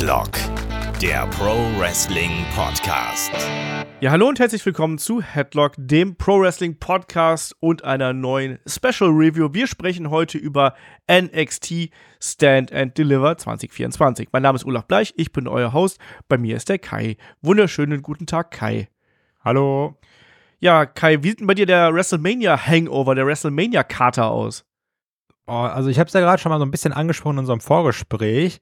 Headlock, der Pro Wrestling Podcast. Ja, hallo und herzlich willkommen zu Headlock, dem Pro Wrestling Podcast und einer neuen Special Review. Wir sprechen heute über NXT Stand and Deliver 2024. Mein Name ist Olaf Bleich, ich bin euer Host. Bei mir ist der Kai. Wunderschönen guten Tag, Kai. Hallo. Ja, Kai, wie sieht denn bei dir der WrestleMania-Hangover, der WrestleMania-Kater aus? Also ich habe es ja gerade schon mal so ein bisschen angesprochen in unserem Vorgespräch.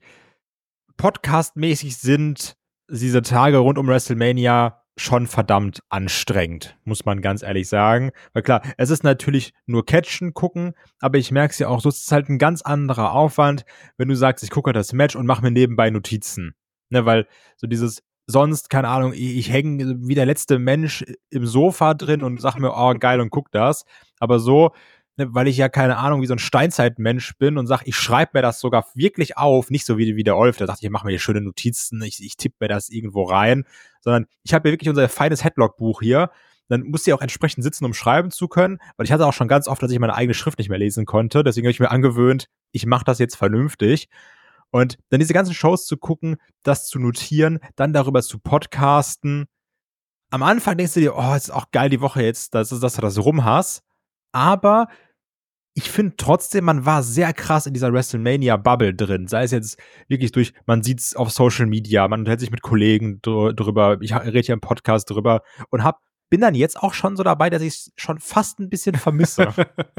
Podcastmäßig sind diese Tage rund um WrestleMania schon verdammt anstrengend, muss man ganz ehrlich sagen. Weil klar, es ist natürlich nur Catchen gucken, aber ich merke es ja auch, so ist es halt ein ganz anderer Aufwand, wenn du sagst, ich gucke das Match und mache mir nebenbei Notizen. Ne, weil so dieses sonst, keine Ahnung, ich hänge wie der letzte Mensch im Sofa drin und sag mir, oh geil, und guck das. Aber so, ne, weil ich ja, keine Ahnung, wie so ein Steinzeitmensch bin und sag, ich schreibe mir das sogar wirklich auf, nicht so wie der Olf, der sagt, ich mache mir hier schöne Notizen, ich tippe mir das irgendwo rein, sondern ich habe ja wirklich unser feines Headlock-Buch hier. Dann musste ich auch entsprechend sitzen, um schreiben zu können, weil ich hatte auch schon ganz oft, dass ich meine eigene Schrift nicht mehr lesen konnte, deswegen habe ich mir angewöhnt, ich mache das jetzt vernünftig. Und dann diese ganzen Shows zu gucken, das zu notieren, dann darüber zu podcasten. Am Anfang denkst du dir, oh, ist auch geil die Woche jetzt, dass du das rum hast. Aber ich finde trotzdem, man war sehr krass in dieser WrestleMania-Bubble drin. Sei es jetzt wirklich durch, man sieht es auf Social Media, man unterhält sich mit Kollegen drüber, ich rede hier im Podcast drüber und bin dann jetzt auch schon so dabei, dass ich es schon fast ein bisschen vermisse.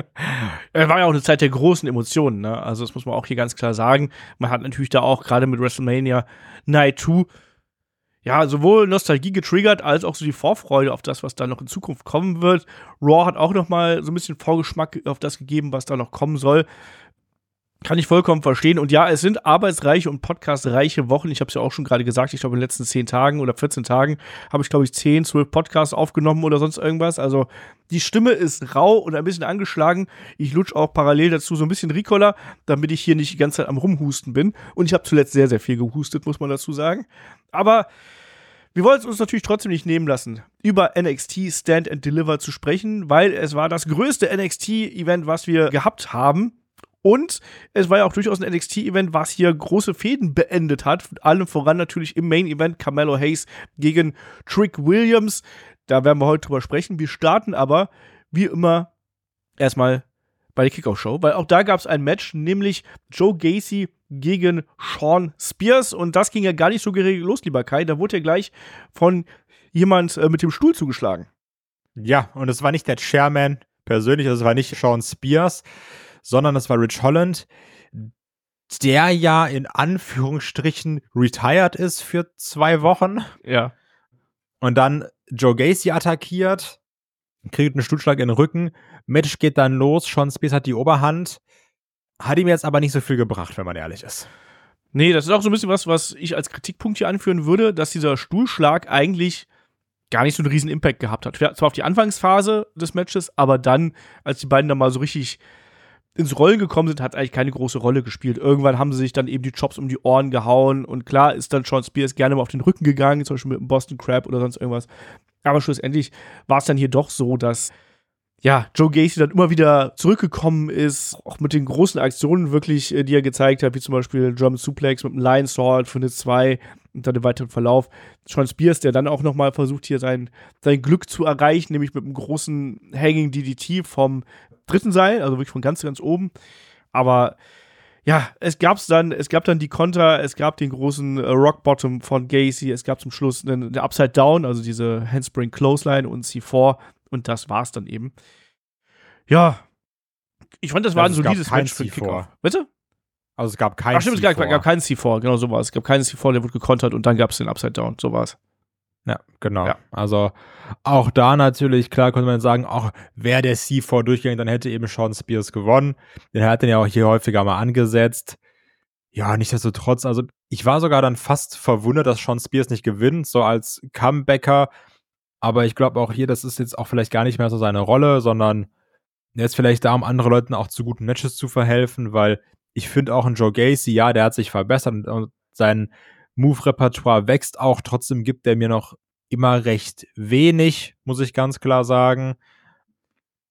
Es war ja auch eine Zeit der großen Emotionen, ne? Also das muss man auch hier ganz klar sagen. Man hat natürlich da auch gerade mit WrestleMania Night 2 ja, sowohl Nostalgie getriggert, als auch so die Vorfreude auf das, was da noch in Zukunft kommen wird. Raw hat auch noch mal so ein bisschen Vorgeschmack auf das gegeben, was da noch kommen soll. Kann ich vollkommen verstehen. Und ja, es sind arbeitsreiche und podcastreiche Wochen. Ich habe es ja auch schon gerade gesagt, ich glaube, in den letzten 10 Tagen oder 14 Tagen habe ich, glaube ich, 10, 12 Podcasts aufgenommen oder sonst irgendwas. Also die Stimme ist rau und ein bisschen angeschlagen. Ich lutsche auch parallel dazu so ein bisschen Ricola, damit ich hier nicht die ganze Zeit am Rumhusten bin. Und ich habe zuletzt sehr, sehr viel gehustet, muss man dazu sagen. Aber wir wollen es uns natürlich trotzdem nicht nehmen lassen, über NXT Stand and Deliver zu sprechen, weil es war das größte NXT-Event, was wir gehabt haben. Und es war ja auch durchaus ein NXT-Event, was hier große Fäden beendet hat. Allem voran natürlich im Main-Event Carmelo Hayes gegen Trick Williams. Da werden wir heute drüber sprechen. Wir starten aber, wie immer, erstmal bei der Kickoff-Show, weil auch da gab es ein Match, nämlich Joe Gacy gegen Shawn Spears. Und das ging ja gar nicht so geregelt los, lieber Kai. Da wurde ja gleich von jemand mit dem Stuhl zugeschlagen. Ja, und es war nicht der Chairman persönlich, also es war nicht Shawn Spears, sondern es war Rich Holland, der ja in Anführungsstrichen retired ist für 2 Wochen. Ja. Und dann Joe Gacy attackiert, kriegt einen Stuhlschlag in den Rücken, Match geht dann los, Shawn Spears hat die Oberhand, hat ihm jetzt aber nicht so viel gebracht, wenn man ehrlich ist. Nee, das ist auch so ein bisschen was ich als Kritikpunkt hier anführen würde, dass dieser Stuhlschlag eigentlich gar nicht so einen riesen Impact gehabt hat. Zwar auf die Anfangsphase des Matches, aber dann, als die beiden dann mal so richtig ins Rollen gekommen sind, hat eigentlich keine große Rolle gespielt. Irgendwann haben sie sich dann eben die Chops um die Ohren gehauen und klar ist dann Shawn Spears gerne mal auf den Rücken gegangen, zum Beispiel mit dem Boston Crab oder sonst irgendwas. Aber schlussendlich war es dann hier doch so, dass ja, Joe Gacy dann immer wieder zurückgekommen ist, auch mit den großen Aktionen wirklich, die er gezeigt hat, wie zum Beispiel German Suplex mit dem Lion Sword für eine 2 und dann den weiteren Verlauf. Shawn Spears, der dann auch nochmal versucht, hier sein Glück zu erreichen, nämlich mit einem großen Hanging DDT vom 3. Seil, also wirklich von ganz, ganz oben. Aber ja, es gab dann die Konter, es gab den großen Rock Bottom von Gacy, es gab zum Schluss eine Upside Down, also diese Handspring Clothesline und C4 und das war's dann eben. Ja, ich fand, das war ein solides Match für Kickoff. Bitte? Also es gab keinen C4. Ach stimmt, es gab keinen C4, genau so war es. Es gab keinen C4, der wurde gekontert und dann gab es den Upside Down, so war es. Ja, genau. Ja. Also auch da natürlich, klar könnte man sagen, auch wäre der C4 durchgegangen, dann hätte eben Shawn Spears gewonnen. Den hat er ja auch hier häufiger mal angesetzt. Ja, nichtsdestotrotz, also ich war sogar dann fast verwundert, dass Shawn Spears nicht gewinnt, so als Comebacker. Aber ich glaube auch hier, das ist jetzt auch vielleicht gar nicht mehr so seine Rolle, sondern er ist vielleicht da, um anderen Leuten auch zu guten Matches zu verhelfen, weil ich finde auch ein Joe Gacy, ja, der hat sich verbessert und sein Move-Repertoire wächst auch, trotzdem gibt er mir noch immer recht wenig, muss ich ganz klar sagen.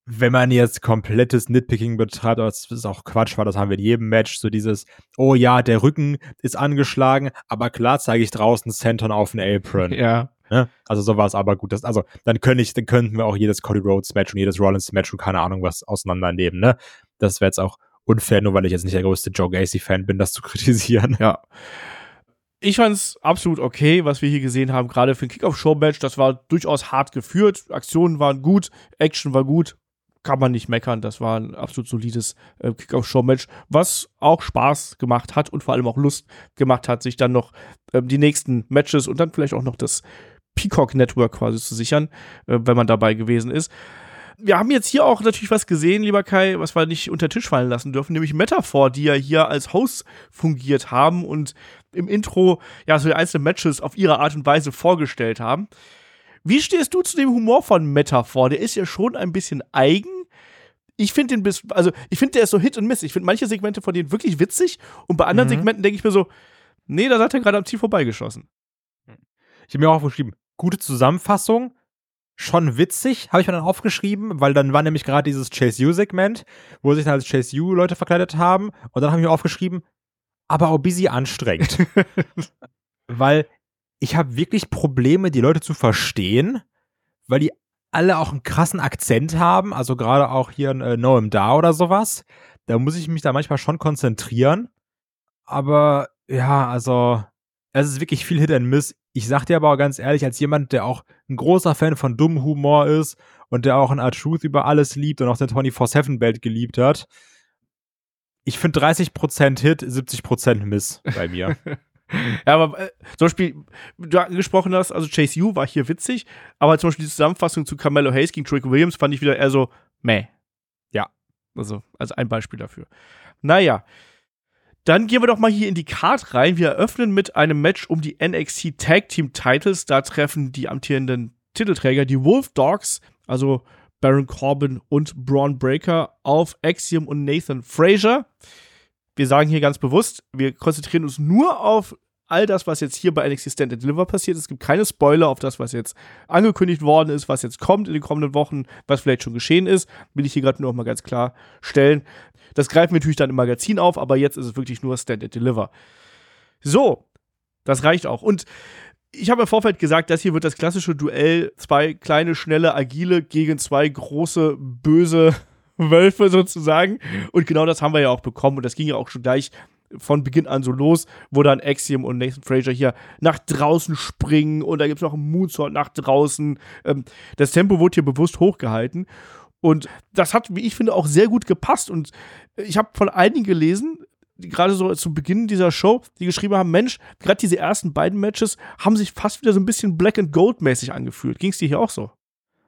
wenn man jetzt komplettes Nitpicking betreibt, das ist auch Quatsch, weil das haben wir in jedem Match, so dieses, oh ja, der Rücken ist angeschlagen, aber klar zeige ich draußen Senton auf den Apron. Ja. Ne? Also so war es aber gut. Dann könnten wir auch jedes Cody Rhodes Match und jedes Rollins Match und keine Ahnung was auseinandernehmen, ne? Das wäre jetzt auch unfair, nur weil ich jetzt nicht der größte Joe Gacy-Fan bin, das zu kritisieren. Ja. Ich fand es absolut okay, was wir hier gesehen haben, gerade für ein Kickoff-Show-Match. Das war durchaus hart geführt. Aktionen waren gut, Action war gut. Kann man nicht meckern. Das war ein absolut solides Kickoff-Show-Match, was auch Spaß gemacht hat und vor allem auch Lust gemacht hat, sich dann noch die nächsten Matches und dann vielleicht auch noch das Peacock-Network quasi zu sichern, wenn man dabei gewesen ist. Wir haben jetzt hier auch natürlich was gesehen, lieber Kai, was wir nicht unter den Tisch fallen lassen dürfen, nämlich Metaphor, die ja hier als Host fungiert haben und im Intro ja so die einzelnen Matches auf ihre Art und Weise vorgestellt haben. Wie stehst du zu dem Humor von Metaphor? Der ist ja schon ein bisschen eigen. Ich finde der ist so Hit und Miss. Ich finde manche Segmente von denen wirklich witzig und bei anderen Segmenten denke ich mir so, nee, da seid ihr gerade am Ziel vorbeigeschossen. Ich habe mir auch aufgeschrieben, gute Zusammenfassung, schon witzig, habe ich mir dann aufgeschrieben, weil dann war nämlich gerade dieses Chase U-Segment, wo sich dann als Chase U Leute verkleidet haben und dann habe ich mir aufgeschrieben, aber auch busy anstrengend. Weil ich habe wirklich Probleme, die Leute zu verstehen, weil die alle auch einen krassen Akzent haben, also gerade auch hier Noam Dar oder sowas. Da muss ich mich da manchmal schon konzentrieren. Aber ja, also es ist wirklich viel Hit and Miss. Ich sag dir aber auch ganz ehrlich, als jemand, der auch ein großer Fan von dummem Humor ist und der auch ein R-Truth über alles liebt und auch den 24/7-Belt geliebt hat, ich finde 30% Hit, 70% Miss bei mir. Ja, aber zum Beispiel, du angesprochen hast, also Chase U war hier witzig, aber zum Beispiel die Zusammenfassung zu Carmelo Hayes gegen Trick Williams fand ich wieder eher so, meh. Ja. Also ein Beispiel dafür. Naja. Dann gehen wir doch mal hier in die Card rein. Wir eröffnen mit einem Match um die NXT Tag Team Titles. Da treffen die amtierenden Titelträger, die Wolf Dogs, also Baron Corbin und Braun Breaker, auf Axiom und Nathan Frazier. Wir sagen hier ganz bewusst, wir konzentrieren uns nur auf all das, was jetzt hier bei NXT Stand & Deliver passiert. Es gibt keine Spoiler auf das, was jetzt angekündigt worden ist, was jetzt kommt in den kommenden Wochen, was vielleicht schon geschehen ist. Will ich hier gerade nur noch mal ganz klar stellen. Das greifen wir natürlich dann im Magazin auf, aber jetzt ist es wirklich nur Stand & Deliver. So, das reicht auch. Und ich habe im Vorfeld gesagt, das hier wird das klassische Duell, 2 kleine, schnelle, agile gegen 2 große, böse Wölfe sozusagen. Und genau das haben wir ja auch bekommen. Und das ging ja auch schon gleich von Beginn an so los, wo dann Axiom und Nathan Frazier hier nach draußen springen und da gibt es noch einen Moonsault nach draußen. Das Tempo wurde hier bewusst hochgehalten. Und das hat, wie ich finde, auch sehr gut gepasst. Und ich habe von einigen gelesen, gerade so zu Beginn dieser Show, die geschrieben haben, Mensch, gerade diese ersten beiden Matches haben sich fast wieder so ein bisschen Black and Gold mäßig angefühlt. Ging es dir hier auch so?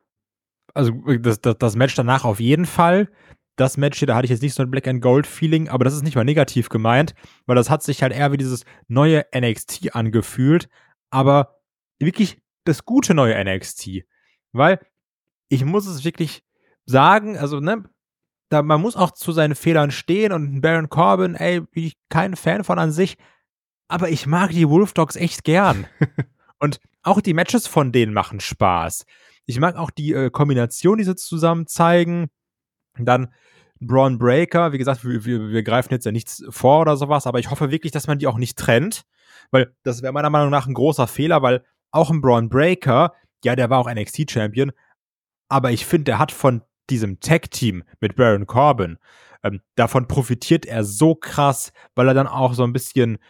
Also das Match danach auf jeden Fall. Das Match hier, da hatte ich jetzt nicht so ein Black and Gold Feeling, aber das ist nicht mal negativ gemeint, weil das hat sich halt eher wie dieses neue NXT angefühlt, aber wirklich das gute neue NXT. Weil ich muss es wirklich sagen, also ne, man muss auch zu seinen Fehlern stehen und Baron Corbin, bin ich kein Fan von an sich, aber ich mag die Wolf Dogs echt gern. Und auch die Matches von denen machen Spaß. Ich mag auch die Kombination, die sie zusammen zeigen. Dann Braun Breaker, wie gesagt, wir greifen jetzt ja nichts vor oder sowas, aber ich hoffe wirklich, dass man die auch nicht trennt, weil das wäre meiner Meinung nach ein großer Fehler, weil auch ein Braun Breaker, ja, der war auch NXT-Champion, aber ich finde, der hat von diesem Tag-Team mit Baron Corbin, davon profitiert er so krass, weil er dann auch so ein bisschen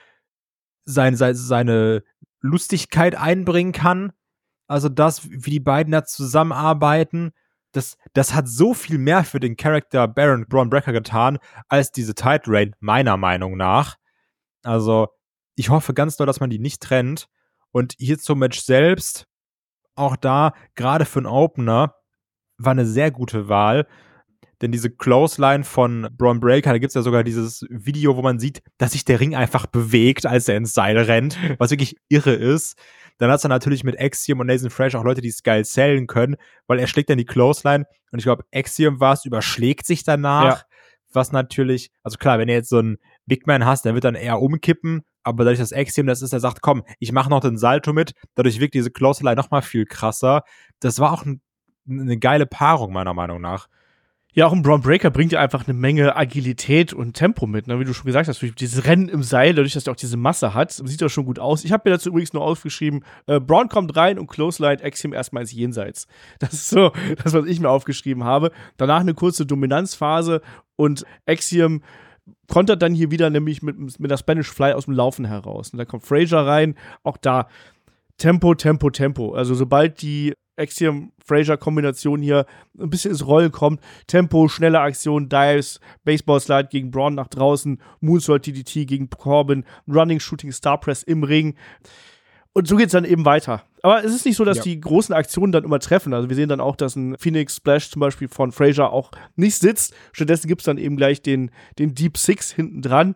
seine Lustigkeit einbringen kann. Also das, wie die beiden da zusammenarbeiten, das hat so viel mehr für den Charakter Baron Braun Breaker getan, als diese Title Reign, meiner Meinung nach. Also, ich hoffe ganz doll, dass man die nicht trennt. Und hier zum Match selbst, auch da, gerade für einen Opener, war eine sehr gute Wahl. Denn diese Clothesline von Braun Breaker, da gibt es ja sogar dieses Video, wo man sieht, dass sich der Ring einfach bewegt, als er ins Seil rennt, was wirklich irre ist. Dann hat es natürlich mit Axiom und Nathan Frazier auch Leute, die es geil sellen können, weil er schlägt dann die Clothesline und ich glaube, Axiom war es, überschlägt sich danach, was natürlich, also klar, wenn du jetzt so einen Big Man hast, der wird dann eher umkippen, aber dadurch, dass Axiom das ist, der sagt, komm, ich mache noch den Salto mit, dadurch wirkt diese Clothesline noch mal viel krasser. Das war auch eine geile Paarung, meiner Meinung nach. Ja, auch ein Braun Breaker bringt ja einfach eine Menge Agilität und Tempo mit, ne? Wie du schon gesagt hast, durch dieses Rennen im Seil, dadurch, dass er auch diese Masse hat, sieht das schon gut aus. Ich habe mir dazu übrigens nur aufgeschrieben, Braun kommt rein und Clothesline Axiom erstmal ins Jenseits. Das ist so das, was ich mir aufgeschrieben habe. Danach eine kurze Dominanzphase und Axiom kontert dann hier wieder nämlich mit der Spanish Fly aus dem Laufen heraus. Und da kommt Frazier rein, auch da Tempo, Tempo, Tempo. Also sobald die Axiom-Frazier-Kombination hier ein bisschen ins Rollen kommt, Tempo, schnelle Aktion, Dives, Baseball-Slide gegen Braun nach draußen, Moonsault DDT gegen Corbin, Running, Shooting, Star Press im Ring. Und so geht's dann eben weiter. Aber es ist nicht so, dass die großen Aktionen dann immer treffen. Also wir sehen dann auch, dass ein Phoenix Splash zum Beispiel von Frazier auch nicht sitzt. Stattdessen gibt's dann eben gleich den Deep Six hinten dran.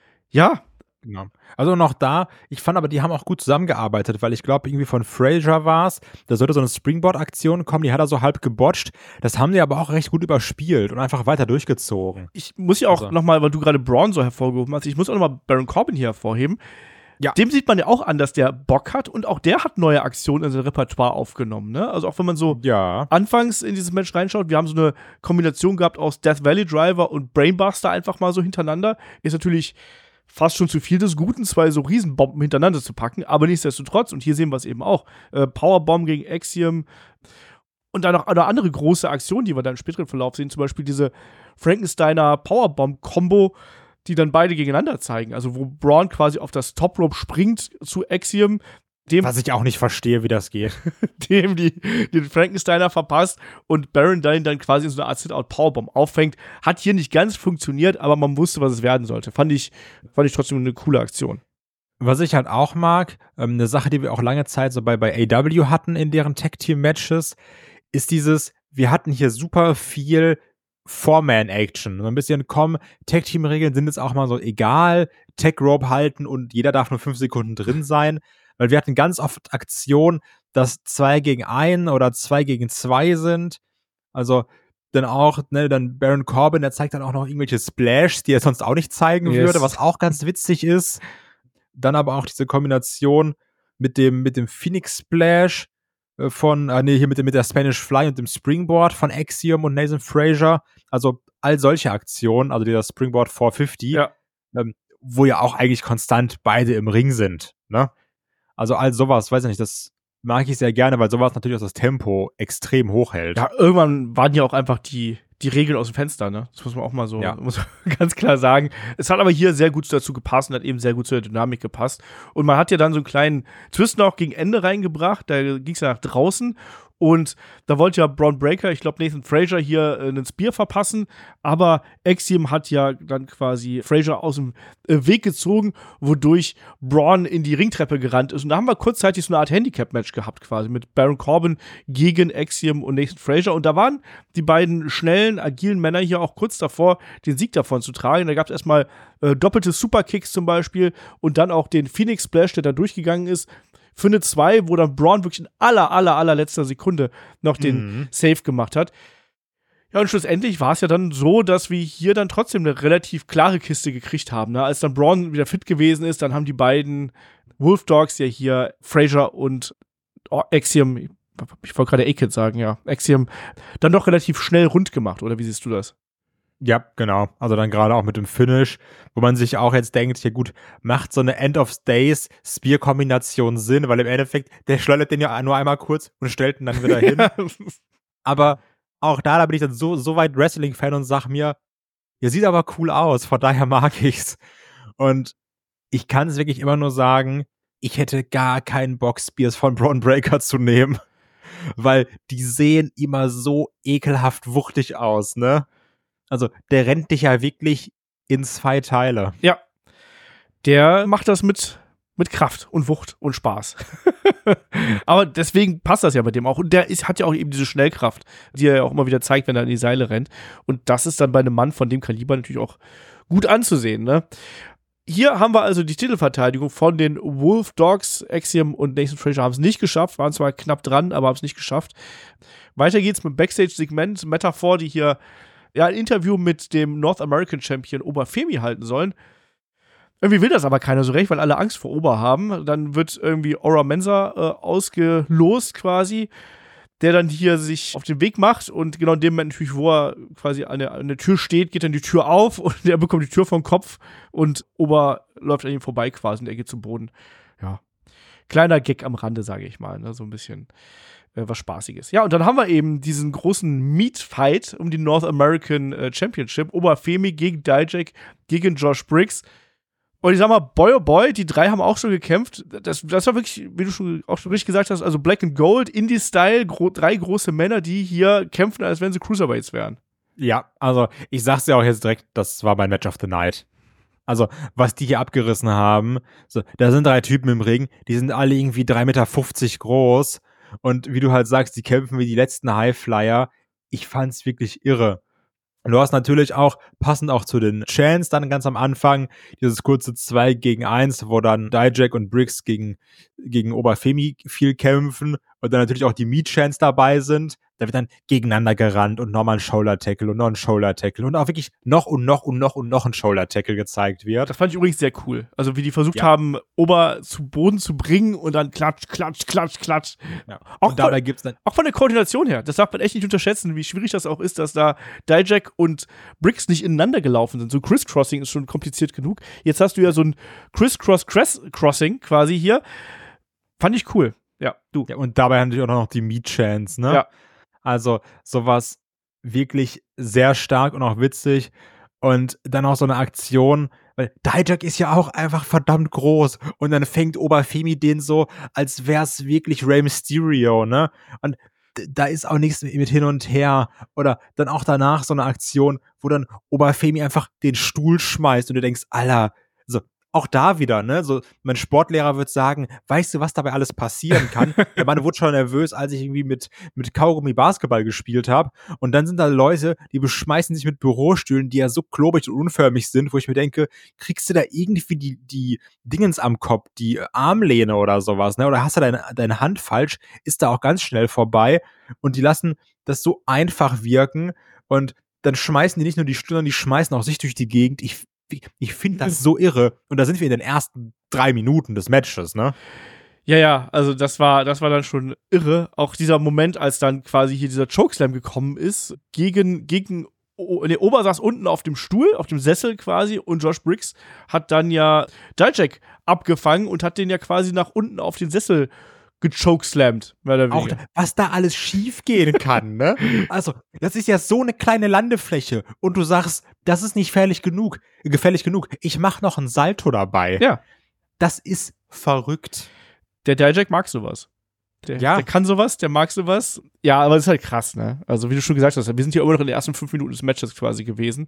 Ja. Genau. Also noch da, ich fand aber, die haben auch gut zusammengearbeitet, weil ich glaube, irgendwie von Frazier war es, da sollte so eine Springboard-Aktion kommen, die hat er so halb gebotcht. Das haben sie aber auch recht gut überspielt und einfach weiter durchgezogen. Ich muss ja auch nochmal, weil du gerade Braun so hervorgehoben hast, ich muss auch nochmal Baron Corbin hier hervorheben. Ja. Dem sieht man ja auch an, dass der Bock hat und auch der hat neue Aktionen in sein Repertoire aufgenommen, ne? Also auch wenn man so anfangs in dieses Match reinschaut, wir haben so eine Kombination gehabt aus Death Valley Driver und Brainbuster einfach mal so hintereinander, ist natürlich fast schon zu viel des Guten, zwei so Riesenbomben hintereinander zu packen, aber nichtsdestotrotz, und hier sehen wir es eben auch, Powerbomb gegen Axiom und dann noch eine andere große Aktion, die wir dann im späteren Verlauf sehen, zum Beispiel diese Frankensteiner Powerbomb-Kombo, die dann beide gegeneinander zeigen, also wo Braun quasi auf das Top Rope springt zu Axiom, was ich auch nicht verstehe, wie das geht. Dem den Frankensteiner verpasst und Baron dann quasi in so eine Art Sit-Out-Powerbomb auffängt. Hat hier nicht ganz funktioniert, aber man wusste, was es werden sollte. Fand ich trotzdem eine coole Aktion. Was ich halt auch mag, eine Sache, die wir auch lange Zeit so bei AEW hatten in deren Tag-Team-Matches, ist dieses, wir hatten hier super viel Four-Man-Action. So ein bisschen, Tag-Team-Regeln sind jetzt auch mal so egal, Tag-Rope halten und jeder darf nur 5 Sekunden drin sein. Weil wir hatten ganz oft Aktionen, dass 2 gegen 1 oder 2 gegen 2 sind. Also dann auch, dann Baron Corbin, der zeigt dann auch noch irgendwelche Splashs, die er sonst auch nicht zeigen würde, was auch ganz witzig ist. Dann aber auch diese Kombination mit dem Phoenix Splash hier mit der Spanish Fly und dem Springboard von Axiom und Nathan Frazier. Also all solche Aktionen, also dieser Springboard 450, wo ja auch eigentlich konstant beide im Ring sind, ne? Also all sowas, weiß ich nicht, das mag ich sehr gerne, weil sowas natürlich auch das Tempo extrem hochhält. Ja, irgendwann waren ja auch einfach die Regeln aus dem Fenster, ne? Das muss man auch mal so muss man ganz klar sagen. Es hat aber hier sehr gut dazu gepasst und hat eben sehr gut zur Dynamik gepasst. Und man hat ja dann so einen kleinen Twist noch gegen Ende reingebracht, da ging es ja nach draußen. Und da wollte ja Braun Breaker, ich glaube Nathan Frazier, hier einen Spear verpassen, aber Axiom hat ja dann quasi Frazier aus dem Weg gezogen, wodurch Braun in die Ringtreppe gerannt ist. Und da haben wir kurzzeitig so eine Art Handicap-Match gehabt quasi mit Baron Corbin gegen Axiom und Nathan Frazier. Und da waren die beiden schnellen, agilen Männer hier auch kurz davor, den Sieg davon zu tragen. Da gab es erstmal doppelte Superkicks zum Beispiel und dann auch den Phoenix Splash, der da durchgegangen ist. Für eine 2, wo dann Braun wirklich in allerletzter Sekunde noch den Save gemacht hat. Ja, und schlussendlich war es ja dann so, dass wir hier dann trotzdem eine relativ klare Kiste gekriegt haben. Ne? Als dann Braun wieder fit gewesen ist, dann haben die beiden Wolf Dogs ja hier, Frazier und Axiom, ich wollte gerade A-Kid sagen, Axiom, dann doch relativ schnell rund gemacht, oder wie siehst du das? Ja, genau. Also dann gerade auch mit dem Finish, wo man sich auch jetzt denkt, ja gut, macht so eine End of Days Spear-Kombination Sinn, weil im Endeffekt, der schleudert den ja nur einmal kurz und stellt ihn dann wieder hin. Aber auch da bin ich dann so weit Wrestling-Fan und sag mir, ja, sieht aber cool aus, von daher mag ich's. Und ich kann es wirklich immer nur sagen, ich hätte gar keinen Bock, Spears von Braun Breaker zu nehmen, weil die sehen immer so ekelhaft wuchtig aus, ne? Also, der rennt dich ja wirklich in 2 Teile. Ja. Der macht das mit Kraft und Wucht und Spaß. Aber deswegen passt das ja bei dem auch. Und der hat ja auch eben diese Schnellkraft, die er ja auch immer wieder zeigt, wenn er in die Seile rennt. Und das ist dann bei einem Mann von dem Kaliber natürlich auch gut anzusehen, ne? Hier haben wir also die Titelverteidigung von den Wolf Dogs. Axiom und Nathan Frazier haben es nicht geschafft, waren zwar knapp dran, aber haben es nicht geschafft. Weiter geht's mit dem Backstage-Segment. Metaphor, die hier ein Interview mit dem North American Champion Oba Femi halten sollen. Irgendwie will das aber keiner so recht, weil alle Angst vor Oba haben. Dann wird irgendwie Ora Mensa ausgelost quasi. der dann hier sich auf den Weg macht und genau in dem Moment natürlich, wo er quasi an der Tür steht, geht dann die Tür auf und er bekommt die Tür vom Kopf und Ober läuft an ihm vorbei quasi und er geht zu Boden. Ja. Kleiner Gag am Rande, sage ich mal, ne? So ein bisschen was Spaßiges. Ja, und dann haben wir eben diesen großen Meat-Fight um die North American Championship. Oberfemi gegen Dijak, gegen Josh Briggs. Und ich sag mal, boy oh boy, die drei haben auch schon gekämpft. Das war wirklich, wie du schon auch richtig gesagt hast, also Black and Gold, Indie-Style, drei große Männer, die hier kämpfen, als wenn sie Cruiserweights wären. Ja, also ich sag's ja auch jetzt direkt, das war mein Match of the Night. Also, was die hier abgerissen haben, so, da sind 3 Typen im Ring, die sind alle irgendwie 3,50 Meter groß und wie du halt sagst, die kämpfen wie die letzten Highflyer. Ich fand's wirklich irre. Und du hast natürlich auch, passend auch zu den Chants dann ganz am Anfang, dieses kurze 2 gegen 1, wo dann Dijak und Briggs gegen Oberfemi viel kämpfen und dann natürlich auch die Meat-Chants dabei sind. Da wird dann gegeneinander gerannt und nochmal ein Shoulder-Tackle und noch ein Shoulder-Tackle und auch wirklich noch ein Shoulder-Tackle gezeigt wird. Das fand ich übrigens sehr cool. Also wie die versucht haben, Ober zu Boden zu bringen und dann klatsch. Ja. Auch, und dabei gibt's dann auch von der Koordination her. Das darf man echt nicht unterschätzen, wie schwierig das auch ist, dass da Dijak und Briggs nicht ineinander gelaufen sind. So Criss-Crossing ist schon kompliziert genug. Jetzt hast du ja so ein Criss-Cross-Crossing quasi hier. Fand ich cool. Ja, du. Ja, und dabei haben natürlich auch noch die Meat-Chants, ne? Ja. Also sowas wirklich sehr stark und auch witzig. Und dann auch so eine Aktion, weil Dijak ist ja auch einfach verdammt groß. Und dann fängt Oberfemi den so, als wär's wirklich Rey Mysterio, ne? Und da ist auch nichts mit hin und her. Oder dann auch danach so eine Aktion, wo dann Oberfemi einfach den Stuhl schmeißt und du denkst, Alter, so, auch da wieder, ne, so, mein Sportlehrer wird sagen, weißt du, was dabei alles passieren kann? Der Mann wurde schon nervös, als ich irgendwie mit Kaugummi Basketball gespielt habe. Und dann sind da Leute, die beschmeißen sich mit Bürostühlen, die ja so klobig und unförmig sind, wo ich mir denke, kriegst du da irgendwie die Dingens am Kopf, die Armlehne oder sowas, ne? Oder hast du deine Hand falsch, ist da auch ganz schnell vorbei. Und die lassen das so einfach wirken. Und dann schmeißen die nicht nur die Stühle, sondern die schmeißen auch sich durch die Gegend. Ich finde das so irre. Und da sind wir in den ersten 3 Minuten des Matches, ne? Ja, also das war dann schon irre. Auch dieser Moment, als dann quasi hier dieser Chokeslam gekommen ist, Ober saß unten auf dem Stuhl, auf dem Sessel quasi, und Josh Briggs hat dann ja Dijak abgefangen und hat den ja quasi nach unten auf den Sessel gechokeslammt, mehr oder weniger. Auch was da alles schief gehen kann, ne? Also, das ist ja so eine kleine Landefläche und du sagst, das ist nicht gefährlich genug. Ich mach noch ein Salto dabei. Ja. Das ist verrückt. Der Dijak mag sowas. Der kann sowas, der mag sowas. Ja, aber das ist halt krass, ne? Also, wie du schon gesagt hast, wir sind hier immer noch in den ersten 5 Minuten des Matches quasi gewesen.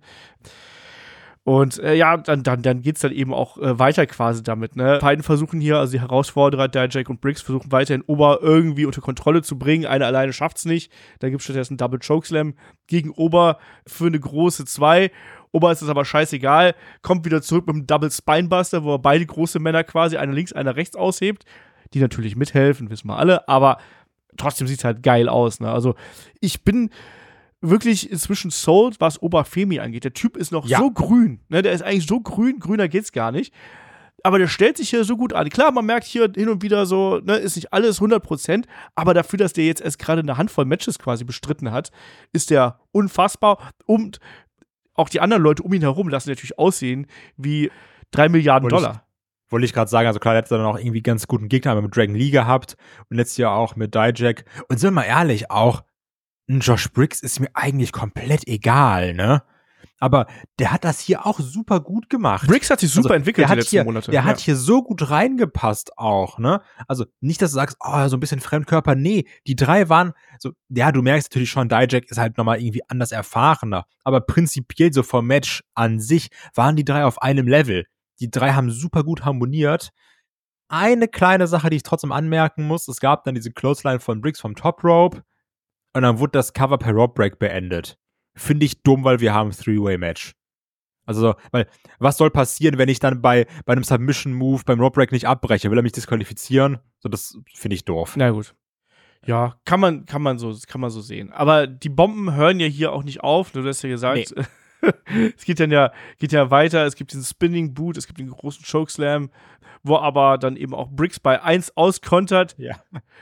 Und dann geht's dann eben auch weiter quasi damit, ne? Beiden versuchen hier, also die Herausforderer, Dijak und Briggs, versuchen weiterhin Ober irgendwie unter Kontrolle zu bringen. Einer alleine schafft's nicht. Da gibt's stattdessen Double Chokeslam gegen Ober für eine große 2. Ober ist es aber scheißegal, kommt wieder zurück mit einem Double Spinebuster, wo er beide große Männer quasi, einer links, einer rechts aushebt, die natürlich mithelfen, wissen wir alle, aber trotzdem sieht's halt geil aus, ne? Also ich bin wirklich inzwischen sold, was Oberfemi angeht. Der Typ ist noch so grün, ne? Der ist eigentlich so grün, grüner geht's gar nicht. Aber der stellt sich hier so gut an. Klar, man merkt hier hin und wieder so, ne, ist nicht alles 100%, aber dafür, dass der jetzt erst gerade eine Handvoll Matches quasi bestritten hat, ist der unfassbar. Und auch die anderen Leute um ihn herum lassen natürlich aussehen wie $3 Milliarden. Wollte ich gerade sagen, also klar, der hat dann auch irgendwie ganz guten Gegner mit Dragon Lee gehabt und letztes Jahr auch mit Dijak. Und sind wir mal ehrlich, auch Josh Briggs ist mir eigentlich komplett egal, ne? Aber der hat das hier auch super gut gemacht. Briggs hat sich super entwickelt die letzten Monate. Der hat hier so gut reingepasst auch, ne? Also nicht, dass du sagst, oh, so ein bisschen Fremdkörper. Nee, die 3 waren so, ja, du merkst natürlich schon, Dijak ist halt nochmal irgendwie anders erfahrener. Aber prinzipiell so vom Match an sich waren die 3 auf einem Level. Die 3 haben super gut harmoniert. Eine kleine Sache, die ich trotzdem anmerken muss, es gab dann diese Clothesline von Briggs vom Top Rope. Und dann wurde das Cover per Rope Break beendet. Finde ich dumm, weil wir haben ein 3-Way-Match. Also, weil, was soll passieren, wenn ich dann bei einem Submission-Move beim Rope Break nicht abbreche? Will er mich disqualifizieren? So, das finde ich doof. Na gut. Ja, kann man so sehen. Aber die Bomben hören ja hier auch nicht auf. Du hast ja gesagt, es geht ja weiter. Es gibt diesen Spinning Boot, es gibt den großen Chokeslam, wo aber dann eben auch Briggs bei 1 auskontert. Ja.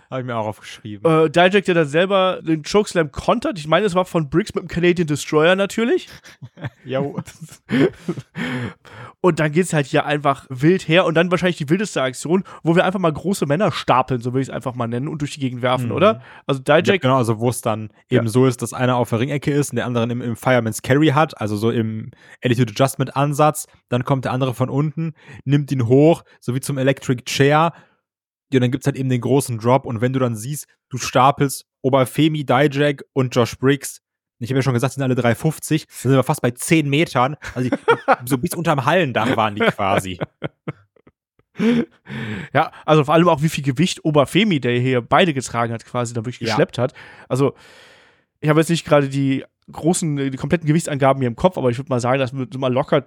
Habe ich mir auch aufgeschrieben. Dijak, der dann selber den Chokeslam kontert. Ich meine, es war von Briggs mit dem Canadian Destroyer natürlich. Jo. Und dann geht's halt hier einfach wild her und dann wahrscheinlich die wildeste Aktion, wo wir einfach mal große Männer stapeln, so will ich es einfach mal nennen, und durch die Gegend werfen, oder? Also Dijak. Ja, genau, also wo es dann eben so ist, dass einer auf der Ringecke ist und der andere im Fireman's Carry hat, also so im Attitude Adjustment Ansatz. Dann kommt der andere von unten, nimmt ihn hoch, so wie zum Electric Chair. Ja, dann gibt's halt eben den großen Drop und wenn du dann siehst, du stapelst Obafemi, Dijak und Josh Briggs. Ich habe ja schon gesagt, sind alle 3,50. Dann sind wir fast bei 10 Metern. Also so bis unterm Hallendach waren die quasi. Ja, also vor allem auch, wie viel Gewicht Obafemi, der hier beide getragen hat, quasi da wirklich geschleppt hat. Also, ich habe jetzt nicht gerade die kompletten Gewichtsangaben hier im Kopf, aber ich würde mal sagen, das wird mal locker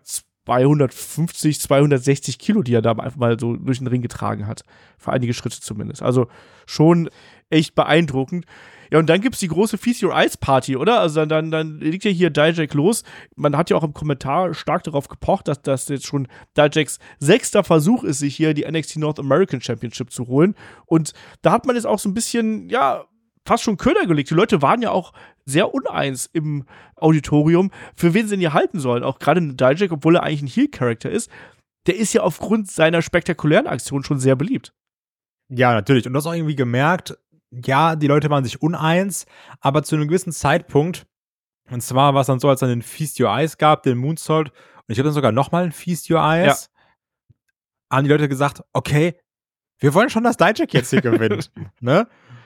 250, 260 Kilo, die er da einfach mal so durch den Ring getragen hat. Für einige Schritte zumindest. Also schon echt beeindruckend. Ja, und dann gibt's die große Feast Your Eyes Party, oder? Also dann liegt ja hier Dijak los. Man hat ja auch im Kommentar stark darauf gepocht, dass das jetzt schon Dijaks 6. Versuch ist, sich hier die NXT North American Championship zu holen. Und da hat man jetzt auch so ein bisschen, ja, fast schon Köder gelegt. Die Leute waren ja auch sehr uneins im Auditorium, für wen sie ihn hier halten sollen. Auch gerade Dijak, obwohl er eigentlich ein Heel-Charakter ist, der ist ja aufgrund seiner spektakulären Aktion schon sehr beliebt. Ja, natürlich. Und du hast auch irgendwie gemerkt, ja, die Leute waren sich uneins, aber zu einem gewissen Zeitpunkt, und zwar war es dann so, als es dann den Feast Your Eyes gab, den Moonsault, und ich glaube dann sogar nochmal einen Feast Your Eyes, haben die Leute gesagt, okay, wir wollen schon, dass Dijak jetzt hier gewinnt. Ne?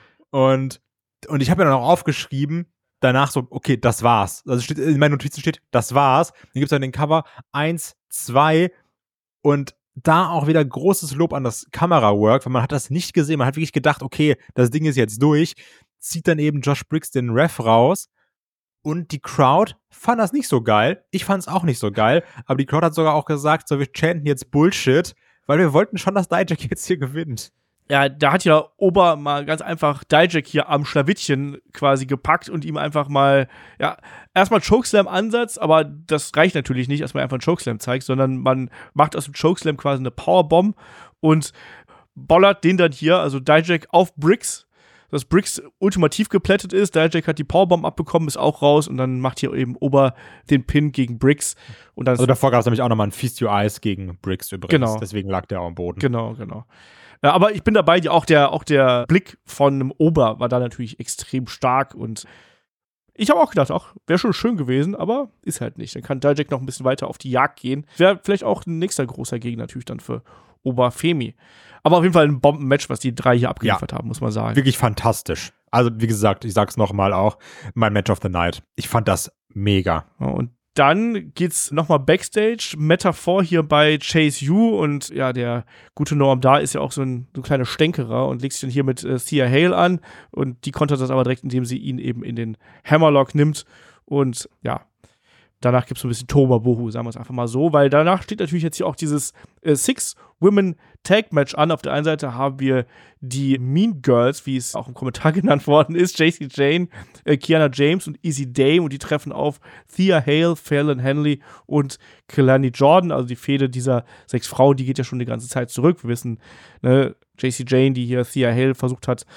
Und ich habe ja dann auch aufgeschrieben, danach so, okay, das war's. Also steht, in meinen Notizen steht, das war's. Dann gibt's dann den Cover 1, 2 und da auch wieder großes Lob an das Kamerawork, weil man hat das nicht gesehen. Man hat wirklich gedacht, okay, das Ding ist jetzt durch. Zieht dann eben Josh Briggs den Ref raus und die Crowd fand das nicht so geil. Ich fand es auch nicht so geil, aber die Crowd hat sogar auch gesagt, so, wir chanten jetzt Bullshit, weil wir wollten schon, dass Dijak jetzt hier gewinnt. Ja, da hat ja Ober mal ganz einfach Dijak hier am Schlawittchen quasi gepackt und ihm einfach mal, ja, erstmal Chokeslam-Ansatz, aber das reicht natürlich nicht, dass man einfach einen Chokeslam zeigt, sondern man macht aus dem Chokeslam quasi eine Powerbomb und bollert den dann hier, also Dijak auf Briggs, dass Briggs ultimativ geplättet ist. Dijak hat die Powerbomb abbekommen, ist auch raus und dann macht hier eben Ober den Pin gegen Briggs. Und dann also davor gab es nämlich auch nochmal ein Feast Your Eyes gegen Briggs übrigens, genau. Deswegen lag der auch am Boden. Genau. Aber ich bin dabei, auch der Blick von einem Ober war da natürlich extrem stark und ich habe auch gedacht, wäre schon schön gewesen, aber ist halt nicht. Dann kann Dijak noch ein bisschen weiter auf die Jagd gehen. Wäre vielleicht auch ein nächster großer Gegner natürlich dann für Obafemi. Aber auf jeden Fall ein Bombenmatch, was die 3 hier abgeliefert haben, muss man sagen. Wirklich fantastisch. Also wie gesagt, ich sag's nochmal auch, mein Match of the Night. Ich fand das mega. Und dann geht's nochmal Backstage, Metaphor hier bei Chase U und ja, der gute Noam Dar ist ja auch so ein kleiner Stänkerer und legt sich dann hier mit Thea Hale an und die kontert das aber direkt, indem sie ihn eben in den Hammerlock nimmt und ja, danach gibt's so ein bisschen Tohuwabohu, sagen wir es einfach mal so, weil danach steht natürlich jetzt hier auch dieses Six-Women-Tag-Match an. Auf der einen Seite haben wir die Mean Girls, wie es auch im Kommentar genannt worden ist, Jacy Jane, Kiana James und Easy Dame und die treffen auf Thea Hale, Fallon Henley und Kelani Jordan, also die Fehde dieser 6 Frauen, die geht ja schon die ganze Zeit zurück. Wir wissen, ne, Jacy Jane, die hier Thea Hale versucht hat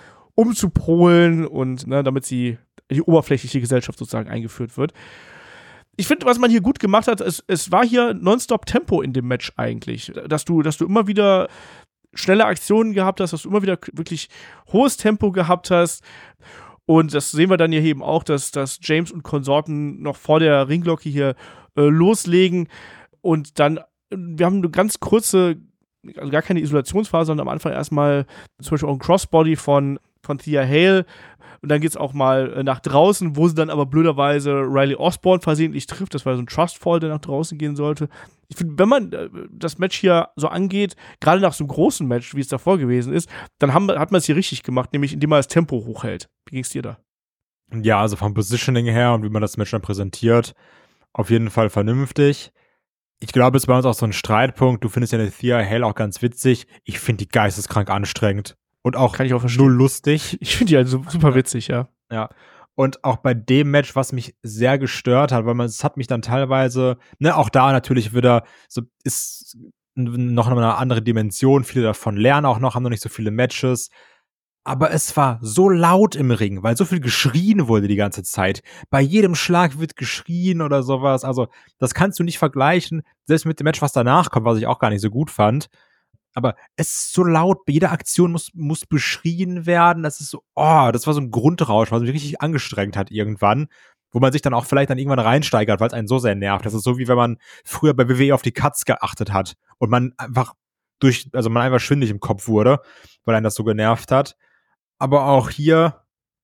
umzupolen und ne, damit sie in die oberflächliche Gesellschaft sozusagen eingeführt wird. Ich finde, was man hier gut gemacht hat, es war hier Nonstop-Tempo in dem Match eigentlich. Dass du immer wieder schnelle Aktionen gehabt hast, dass du immer wieder wirklich hohes Tempo gehabt hast. Und das sehen wir dann hier eben auch, dass James und Konsorten noch vor der Ringglocke hier loslegen. Und dann, wir haben eine ganz kurze, also gar keine Isolationsphase, sondern am Anfang erstmal zum Beispiel auch ein Crossbody von Thea Hale. Und dann geht's auch mal nach draußen, wo sie dann aber blöderweise Riley Osborne versehentlich trifft. Das war so ein Trustfall, der nach draußen gehen sollte. Ich finde, wenn man das Match hier so angeht, gerade nach so einem großen Match, wie es davor gewesen ist, dann hat man es hier richtig gemacht, nämlich indem man das Tempo hochhält. Wie ging's dir da? Ja, also vom Positioning her und wie man das Match dann präsentiert, auf jeden Fall vernünftig. Ich glaube, es war uns auch so ein Streitpunkt. Du findest ja eine Thea Hale auch ganz witzig. Ich finde die geisteskrank anstrengend. Und auch, kann ich auch verstehen, null lustig. Ich finde die halt super witzig, ja. Ja. Und auch bei dem Match, was mich sehr gestört hat, weil es hat mich dann teilweise, ne, auch da natürlich wieder, so ist noch eine andere Dimension. Viele davon lernen auch noch, haben noch nicht so viele Matches. aber es war so laut im Ring, weil so viel geschrien wurde die ganze Zeit. Bei jedem Schlag wird geschrien oder sowas. Also, das kannst du nicht vergleichen, selbst mit dem Match, was danach kommt, was ich auch gar nicht so gut fand. Aber es ist so laut, bei jeder Aktion muss beschrien werden. Das ist so, das war so ein Grundrausch, was mich richtig angestrengt hat irgendwann, wo man sich dann auch vielleicht dann irgendwann reinsteigert, weil es einen so sehr nervt. Das ist so, wie wenn man früher bei WWE auf die Cuts geachtet hat und man einfach schwindelig im Kopf wurde, weil einen das so genervt hat. Aber auch hier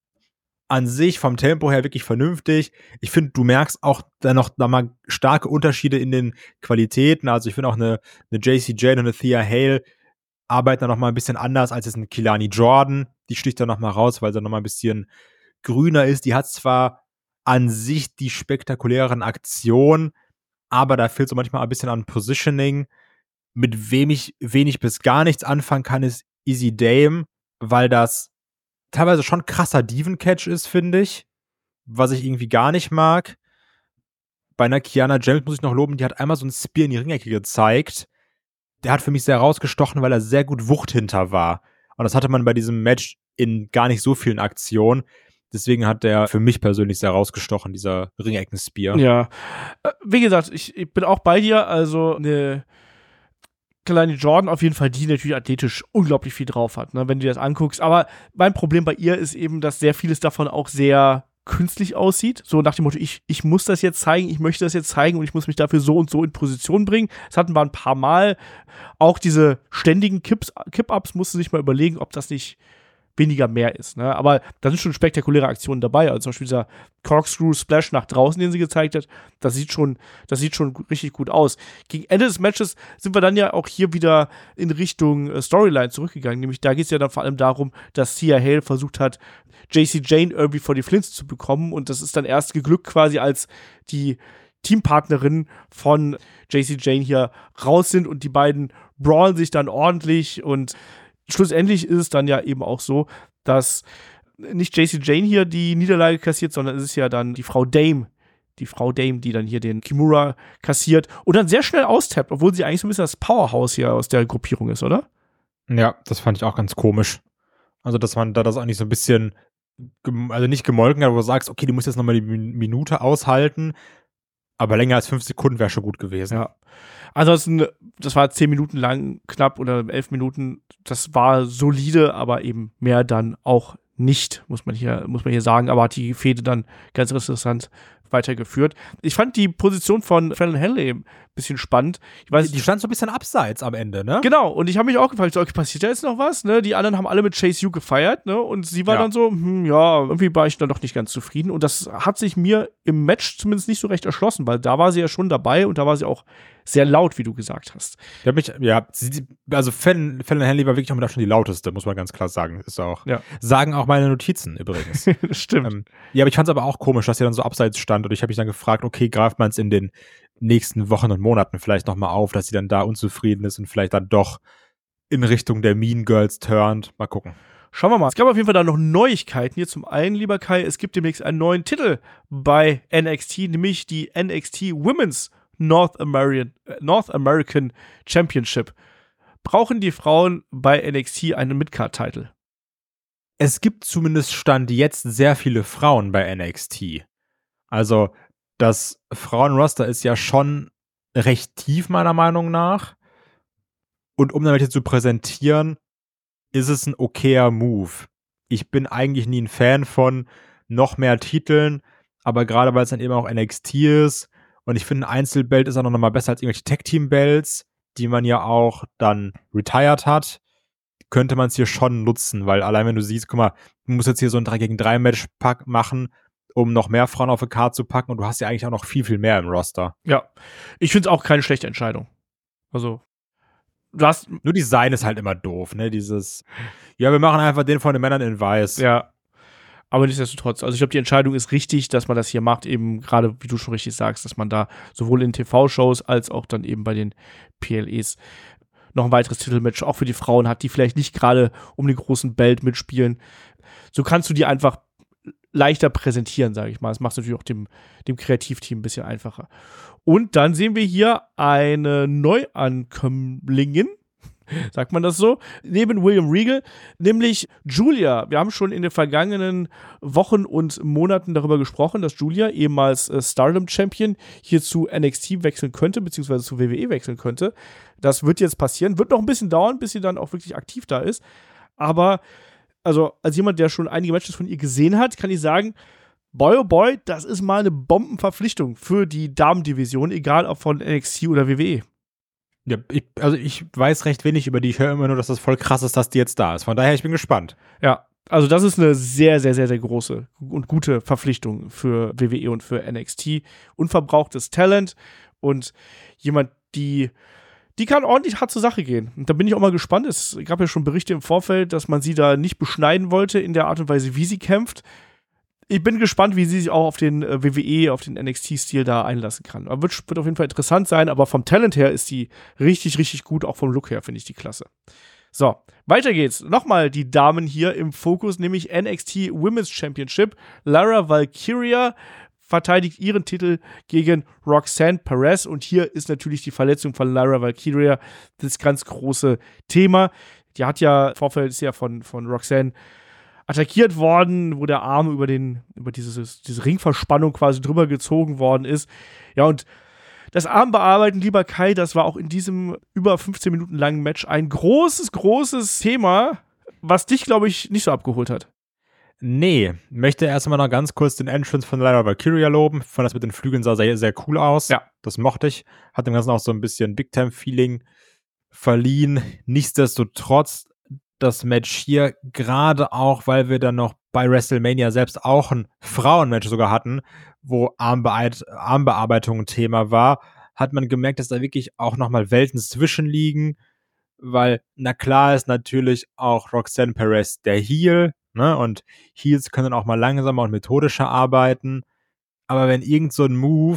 an sich vom Tempo her wirklich vernünftig. Ich finde, du merkst auch da mal starke Unterschiede in den Qualitäten. Also ich finde auch eine JC Jane und eine Thea Hale arbeiten da noch mal ein bisschen anders als jetzt eine Kilani Jordan. Die sticht da noch mal raus, weil sie noch mal ein bisschen grüner ist. Die hat zwar an sich die spektakulären Aktionen, aber da fehlt so manchmal ein bisschen an Positioning. Mit wem ich wenig bis gar nichts anfangen kann, ist Izzy Dame, weil das teilweise schon krasser Diven-Catch ist, finde ich, was ich irgendwie gar nicht mag. Bei einer Kiana James muss ich noch loben, die hat einmal so einen Spear in die Ringecke gezeigt. Der hat für mich sehr rausgestochen, weil er sehr gut Wucht hinter war. Und das hatte man bei diesem Match in gar nicht so vielen Aktionen. Deswegen hat der für mich persönlich sehr rausgestochen, dieser Ringecken-Spear. Ja, wie gesagt, ich bin auch bei dir, also eine Kalani Jordan auf jeden Fall, die natürlich athletisch unglaublich viel drauf hat, ne, wenn du dir das anguckst. Aber mein Problem bei ihr ist eben, dass sehr vieles davon auch sehr künstlich aussieht. So nach dem Motto, ich muss das jetzt zeigen, ich möchte das jetzt zeigen und ich muss mich dafür so und so in Position bringen. Das hatten wir ein paar Mal. Auch diese ständigen Kip-Ups musst du sich mal überlegen, ob das nicht weniger mehr ist, ne? Aber da sind schon spektakuläre Aktionen dabei. Also zum Beispiel dieser Corkscrew-Splash nach draußen, den sie gezeigt hat, das sieht schon richtig gut aus. Gegen Ende des Matches sind wir dann ja auch hier wieder in Richtung Storyline zurückgegangen. Nämlich da geht es ja dann vor allem darum, dass Thea Hale versucht hat, JC Jane irgendwie vor die Flints zu bekommen. Und das ist dann erst geglückt quasi, als die Teampartnerinnen von JC Jane hier raus sind und die beiden brawlen sich dann ordentlich und schlussendlich ist es dann ja eben auch so, dass nicht JC Jane hier die Niederlage kassiert, sondern es ist ja dann die Frau Dame, die dann hier den Kimura kassiert und dann sehr schnell austappt, obwohl sie eigentlich so ein bisschen das Powerhouse hier aus der Gruppierung ist, oder? Ja, das fand ich auch ganz komisch. Also, dass man da das eigentlich so ein bisschen, also nicht gemolken hat, aber du sagst, okay, du musst jetzt nochmal die Minute aushalten, aber länger als 5 Sekunden wäre schon gut gewesen. Ja. Ansonsten, das war 10 Minuten lang knapp oder 11 Minuten. Das war solide, aber eben mehr dann auch nicht, muss man hier sagen. Aber hat die Fehde dann ganz interessant weitergeführt. Ich fand die Position von Fallon Henley ein bisschen spannend. Ich weiß, die stand so ein bisschen abseits am Ende, ne? Genau, und ich habe mich auch gefragt, okay, passiert da jetzt noch was? Ne? Die anderen haben alle mit Chase U gefeiert, ne? Und sie war dann so, irgendwie war ich dann doch nicht ganz zufrieden. Und das hat sich mir im Match zumindest nicht so recht erschlossen, weil da war sie ja schon dabei und da war sie auch sehr laut, wie du gesagt hast. Also Fallon Henley war wirklich auch mit schon die lauteste, muss man ganz klar sagen. Ist auch. Ja. Sagen auch meine Notizen übrigens. Stimmt. Aber ich fand es aber auch komisch, dass sie dann so abseits stand und ich habe mich dann gefragt, okay, greift man es in den nächsten Wochen und Monaten vielleicht nochmal auf, dass sie dann da unzufrieden ist und vielleicht dann doch in Richtung der Mean Girls turnt. Mal gucken. Schauen wir mal. Es gab auf jeden Fall da noch Neuigkeiten. Hier zum einen, lieber Kai, es gibt demnächst einen neuen Titel bei NXT, nämlich die NXT Women's North American Championship. Brauchen die Frauen bei NXT einen Midcard-Titel? Es gibt zumindest Stand jetzt sehr viele Frauen bei NXT. Also das Frauenroster ist ja schon recht tief, meiner Meinung nach. Und um damit jetzt zu präsentieren, ist es ein okayer Move. Ich bin eigentlich nie ein Fan von noch mehr Titeln, aber gerade weil es dann eben auch NXT ist und ich finde, ein Einzelbelt ist auch noch mal besser als irgendwelche Tag-Team-Belts, die man ja auch dann retired hat, könnte man es hier schon nutzen, weil allein wenn du siehst, guck mal, du musst jetzt hier so ein 3-gegen-3-Match machen, um noch mehr Frauen auf die Karte zu packen und du hast ja eigentlich auch noch viel, viel mehr im Roster. Ja, ich finde es auch keine schlechte Entscheidung. Also, nur Design ist halt immer doof, ne? Dieses, ja, wir machen einfach den von den Männern in Weiß. Ja, aber nichtsdestotrotz. Also ich glaube, die Entscheidung ist richtig, dass man das hier macht, eben gerade, wie du schon richtig sagst, dass man da sowohl in TV-Shows als auch dann eben bei den PLEs noch ein weiteres Titelmatch auch für die Frauen hat, die vielleicht nicht gerade um den großen Belt mitspielen. So kannst du die einfach leichter präsentieren, sage ich mal. Das macht es natürlich auch dem Kreativteam ein bisschen einfacher. Und dann sehen wir hier eine Neuankömmlingin, sagt man das so, neben William Regal, nämlich Julia. Wir haben schon in den vergangenen Wochen und Monaten darüber gesprochen, dass Julia, ehemals Stardom-Champion, hier zu NXT wechseln könnte, beziehungsweise zu WWE wechseln könnte. Das wird jetzt passieren. Wird noch ein bisschen dauern, bis sie dann auch wirklich aktiv da ist. Aber, also als jemand, der schon einige Matches von ihr gesehen hat, kann ich sagen, boy, oh boy, das ist mal eine Bombenverpflichtung für die Damendivision, egal ob von NXT oder WWE. Ja, ich weiß recht wenig über die. Ich höre immer nur, dass das voll krass ist, dass die jetzt da ist. Von daher, ich bin gespannt. Ja, also das ist eine sehr, sehr, sehr, sehr große und gute Verpflichtung für WWE und für NXT. Unverbrauchtes Talent und jemand, die kann ordentlich hart zur Sache gehen. Und da bin ich auch mal gespannt. Es gab ja schon Berichte im Vorfeld, dass man sie da nicht beschneiden wollte in der Art und Weise, wie sie kämpft. Ich bin gespannt, wie sie sich auch auf den WWE, auf den NXT-Stil da einlassen kann. Aber wird auf jeden Fall interessant sein, aber vom Talent her ist die richtig, richtig gut. Auch vom Look her finde ich die klasse. So, weiter geht's. Nochmal die Damen hier im Fokus, nämlich NXT Women's Championship. Lara Valkyria verteidigt ihren Titel gegen Roxanne Perez. Und hier ist natürlich die Verletzung von Lara Valkyria das ganz große Thema. Die hat ja, im Vorfeld ist ja von Roxanne attackiert worden, wo der Arm über diese Ringverspannung quasi drüber gezogen worden ist. Ja, und das Armbearbeiten, lieber Kai, das war auch in diesem über 15 Minuten langen Match ein großes, großes Thema, was dich, glaube ich, nicht so abgeholt hat. Nee, möchte erstmal noch ganz kurz den Entrance von Lara Valkyria loben. Ich fand das mit den Flügeln sah sehr, sehr cool aus. Ja. Das mochte ich. Hat dem Ganzen auch so ein bisschen Big-Time-Feeling verliehen. Nichtsdestotrotz das Match hier, gerade auch, weil wir dann noch bei WrestleMania selbst auch ein Frauenmatch sogar hatten, wo Armbearbeitung ein Thema war, hat man gemerkt, dass da wirklich auch nochmal Welten zwischenliegen, weil, na klar ist natürlich auch Roxanne Perez der Heel, ne, und Heels können auch mal langsamer und methodischer arbeiten, aber wenn irgend so ein Move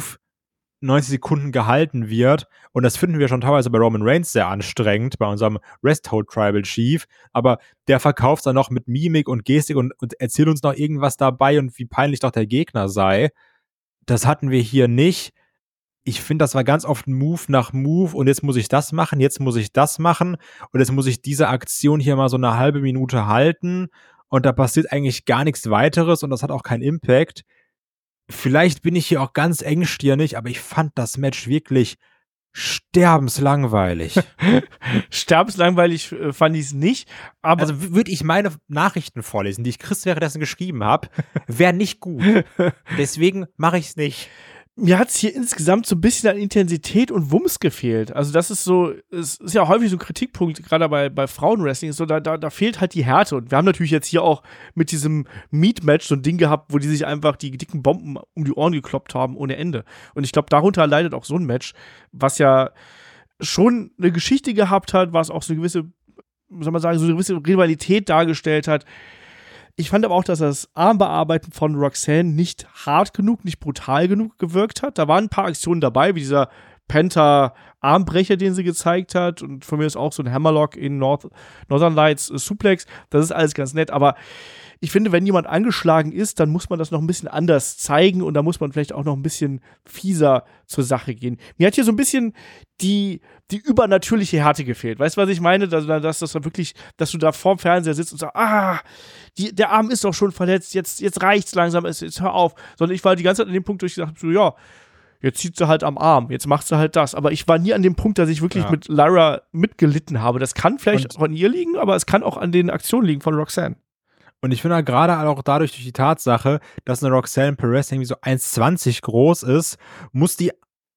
90 Sekunden gehalten wird, und das finden wir schon teilweise bei Roman Reigns sehr anstrengend, bei unserem Rest Hold Tribal Chief, aber der verkauft dann noch mit Mimik und Gestik und erzählt uns noch irgendwas dabei und wie peinlich doch der Gegner sei. Das hatten wir hier nicht. Ich finde, das war ganz oft Move nach Move und jetzt muss ich das machen, jetzt muss ich das machen und jetzt muss ich diese Aktion hier mal so eine halbe Minute halten und da passiert eigentlich gar nichts weiteres und das hat auch keinen Impact. Vielleicht bin ich hier auch ganz engstirnig, aber ich fand das Match wirklich sterbenslangweilig. Sterbenslangweilig fand ich es nicht, aber also würde ich meine Nachrichten vorlesen, die ich Chris währenddessen geschrieben habe, wäre nicht gut. Deswegen mache ich es nicht. Mir hat es hier insgesamt so ein bisschen an Intensität und Wumms gefehlt. Also das ist so, es ist ja häufig so ein Kritikpunkt, gerade bei Frauenwrestling, so da fehlt halt die Härte. Und wir haben natürlich jetzt hier auch mit diesem Meat-Match so ein Ding gehabt, wo die sich einfach die dicken Bomben um die Ohren gekloppt haben ohne Ende. Und ich glaube, darunter leidet auch so ein Match, was ja schon eine Geschichte gehabt hat, was auch so eine gewisse, soll man sagen, so eine gewisse Rivalität dargestellt hat. Ich fand aber auch, dass das Armbearbeiten von Roxanne nicht hart genug, nicht brutal genug gewirkt hat. Da waren ein paar Aktionen dabei, wie dieser Penta-Armbrecher, den sie gezeigt hat. Und von mir ist auch so ein Hammerlock in Northern Lights Suplex. Das ist alles ganz nett. Aber ich finde, wenn jemand angeschlagen ist, dann muss man das noch ein bisschen anders zeigen. Und da muss man vielleicht auch noch ein bisschen fieser zur Sache gehen. Mir hat hier so ein bisschen die übernatürliche Härte gefehlt. Weißt du, was ich meine? Dass das dann wirklich, dass du da vorm Fernseher sitzt und sagst, der Arm ist doch schon verletzt, jetzt reicht's langsam, jetzt hör auf. Sondern ich war die ganze Zeit an dem Punkt, wo ich gesagt habe, so, ja, jetzt zieht sie halt am Arm, jetzt macht sie halt das. Aber ich war nie an dem Punkt, dass ich wirklich mit Lara mitgelitten habe. Das kann vielleicht auch an ihr liegen, aber es kann auch an den Aktionen liegen von Roxanne. Und ich finde gerade auch dadurch durch die Tatsache, dass eine Roxanne Perez irgendwie so 1,20 groß ist, muss die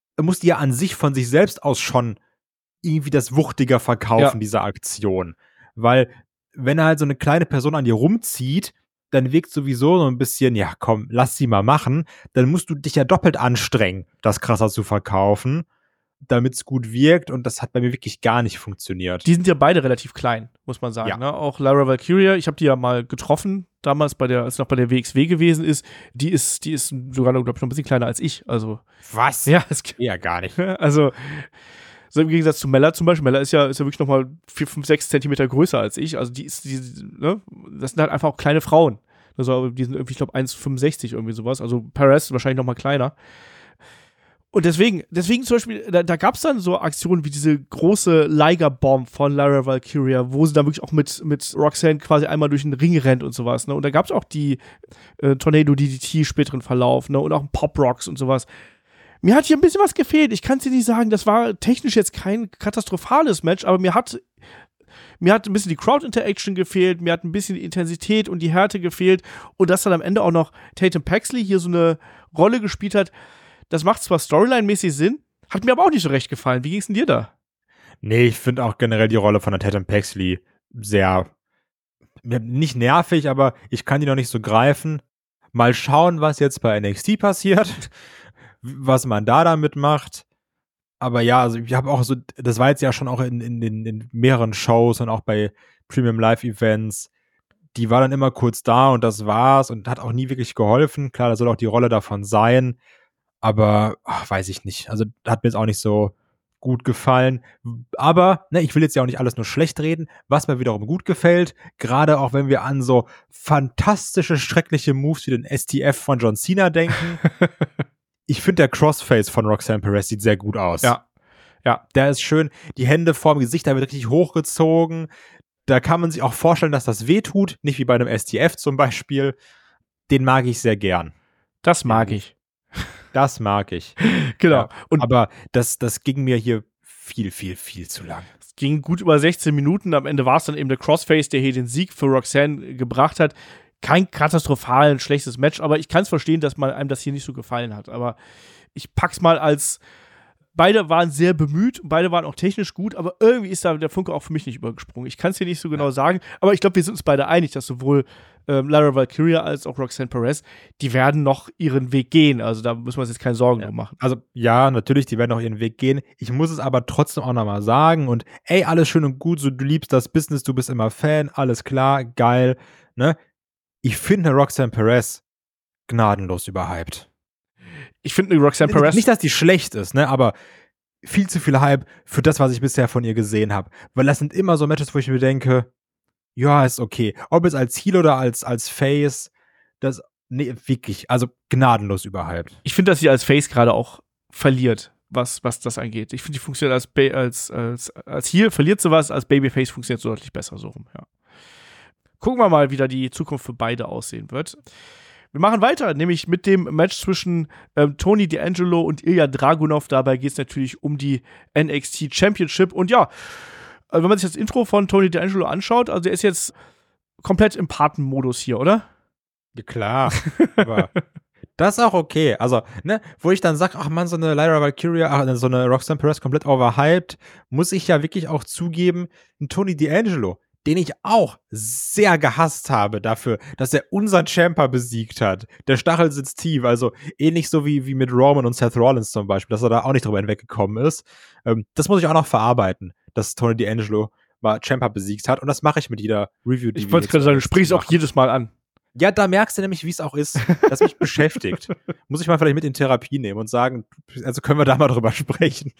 ja an sich von sich selbst aus schon irgendwie das wuchtiger verkaufen, diese Aktion. Weil, wenn halt so eine kleine Person an dir rumzieht, dann wirkt sowieso so ein bisschen, ja komm, lass sie mal machen. Dann musst du dich ja doppelt anstrengen, das krasser zu verkaufen, damit es gut wirkt. Und das hat bei mir wirklich gar nicht funktioniert. Die sind ja beide relativ klein, muss man sagen. Ja. Ne? Auch Lara Valkyria, ich habe die ja mal getroffen, damals als noch bei der WXW gewesen ist. Die ist sogar, glaube ich, noch ein bisschen kleiner als ich. Also, was? Ja, ja, gar nicht. Also, so im Gegensatz zu Mella zum Beispiel. Mella ist ja wirklich noch mal 4, 5, 6 Zentimeter größer als ich. Also das sind halt einfach auch kleine Frauen. Also die sind irgendwie, ich glaube, 1,65 irgendwie sowas. Also Perez wahrscheinlich noch mal kleiner. Und deswegen zum Beispiel, da gab es dann so Aktionen wie diese große Liger-Bomb von Lyra Valkyria, wo sie dann wirklich auch mit Roxanne quasi einmal durch den Ring rennt und sowas, ne? Und da gab es auch die Tornado DDT späteren Verlauf, ne? Und auch Pop Rocks und sowas. Mir hat hier ein bisschen was gefehlt. Ich kann es dir nicht sagen, das war technisch jetzt kein katastrophales Match, aber mir hat ein bisschen die Crowd-Interaction gefehlt, mir hat ein bisschen die Intensität und die Härte gefehlt und dass dann am Ende auch noch Tatum Paxley hier so eine Rolle gespielt hat, das macht zwar Storyline-mäßig Sinn, hat mir aber auch nicht so recht gefallen. Wie ging's denn dir da? Nee, ich finde auch generell die Rolle von der Tatum Paxley sehr, nicht nervig, aber ich kann die noch nicht so greifen. Mal schauen, was jetzt bei NXT passiert, was man da damit macht. Aber ja, also ich habe auch so, das war jetzt ja schon auch in mehreren Shows und auch bei Premium Live Events, die war dann immer kurz da und das war's und hat auch nie wirklich geholfen. Klar, da soll auch die Rolle davon sein, aber weiß ich nicht. Also hat mir jetzt auch nicht so gut gefallen. Aber ne, ich will jetzt ja auch nicht alles nur schlecht reden, was mir wiederum gut gefällt, gerade auch wenn wir an so fantastische, schreckliche Moves wie den STF von John Cena denken. Ich finde, der Crossface von Roxanne Perez sieht sehr gut aus. Ja. Der ist schön. Die Hände vorm Gesicht, da wird richtig hochgezogen. Da kann man sich auch vorstellen, dass das wehtut. Nicht wie bei einem STF zum Beispiel. Den mag ich sehr gern. Das mag ich. Das mag ich. Genau. Ja, aber das ging mir hier viel, viel, viel zu lang. Es ging gut über 16 Minuten. Am Ende war es dann eben der Crossface, der hier den Sieg für Roxanne gebracht hat. Kein katastrophal schlechtes Match, aber ich kann es verstehen, dass einem das hier nicht so gefallen hat. Aber ich pack's mal als, beide waren sehr bemüht, beide waren auch technisch gut, aber irgendwie ist da der Funke auch für mich nicht übergesprungen. Ich kann es dir nicht so genau sagen, aber ich glaube, wir sind uns beide einig, dass sowohl Lyra Valkyria als auch Roxanne Perez, die werden noch ihren Weg gehen. Also da müssen wir uns jetzt keine Sorgen drum machen. Also ja, natürlich, die werden noch ihren Weg gehen. Ich muss es aber trotzdem auch nochmal sagen und ey, alles schön und gut, so du liebst das Business, du bist immer Fan, alles klar, geil, ne? Ich finde Roxanne Perez gnadenlos überhyped. Ich finde Roxanne Perez nicht, dass die schlecht ist, ne, aber viel zu viel Hype für das, was ich bisher von ihr gesehen habe. Weil das sind immer so Matches, wo ich mir denke, ja, ist okay. Ob es als Heel oder als Face, das, nee, wirklich, also gnadenlos überhyped. Ich finde, dass sie als Face gerade auch verliert, was das angeht. Ich finde, die funktioniert als Heel, verliert sie was, als Babyface funktioniert so deutlich besser so rum, ja. Gucken wir mal, wie da die Zukunft für beide aussehen wird. Wir machen weiter, nämlich mit dem Match zwischen Tony D'Angelo und Ilya Dragunov. Dabei geht es natürlich um die NXT Championship. Und ja, wenn man sich das Intro von Tony D'Angelo anschaut, also er ist jetzt komplett im Patenmodus hier, oder? Ja, klar. Aber das ist auch okay. Also, ne, wo ich dann sage, ach man, so eine Lyra Valkyria, so eine Roxanne Perez komplett overhyped, muss ich ja wirklich auch zugeben, ein Tony D'Angelo, den ich auch sehr gehasst habe dafür, dass er unseren Ciampa besiegt hat. Der Stachel sitzt tief, also ähnlich so wie mit Roman und Seth Rollins zum Beispiel, dass er da auch nicht drüber hinweggekommen ist. Das muss ich auch noch verarbeiten, dass Tony D'Angelo mal Ciampa besiegt hat und das mache ich mit jeder Review. Ich wollte gerade sagen, du sprichst auch jedes Mal an. Ja, da merkst du nämlich, wie es auch ist, dass mich beschäftigt. Muss ich mal vielleicht mit in Therapie nehmen und sagen, also können wir da mal drüber sprechen.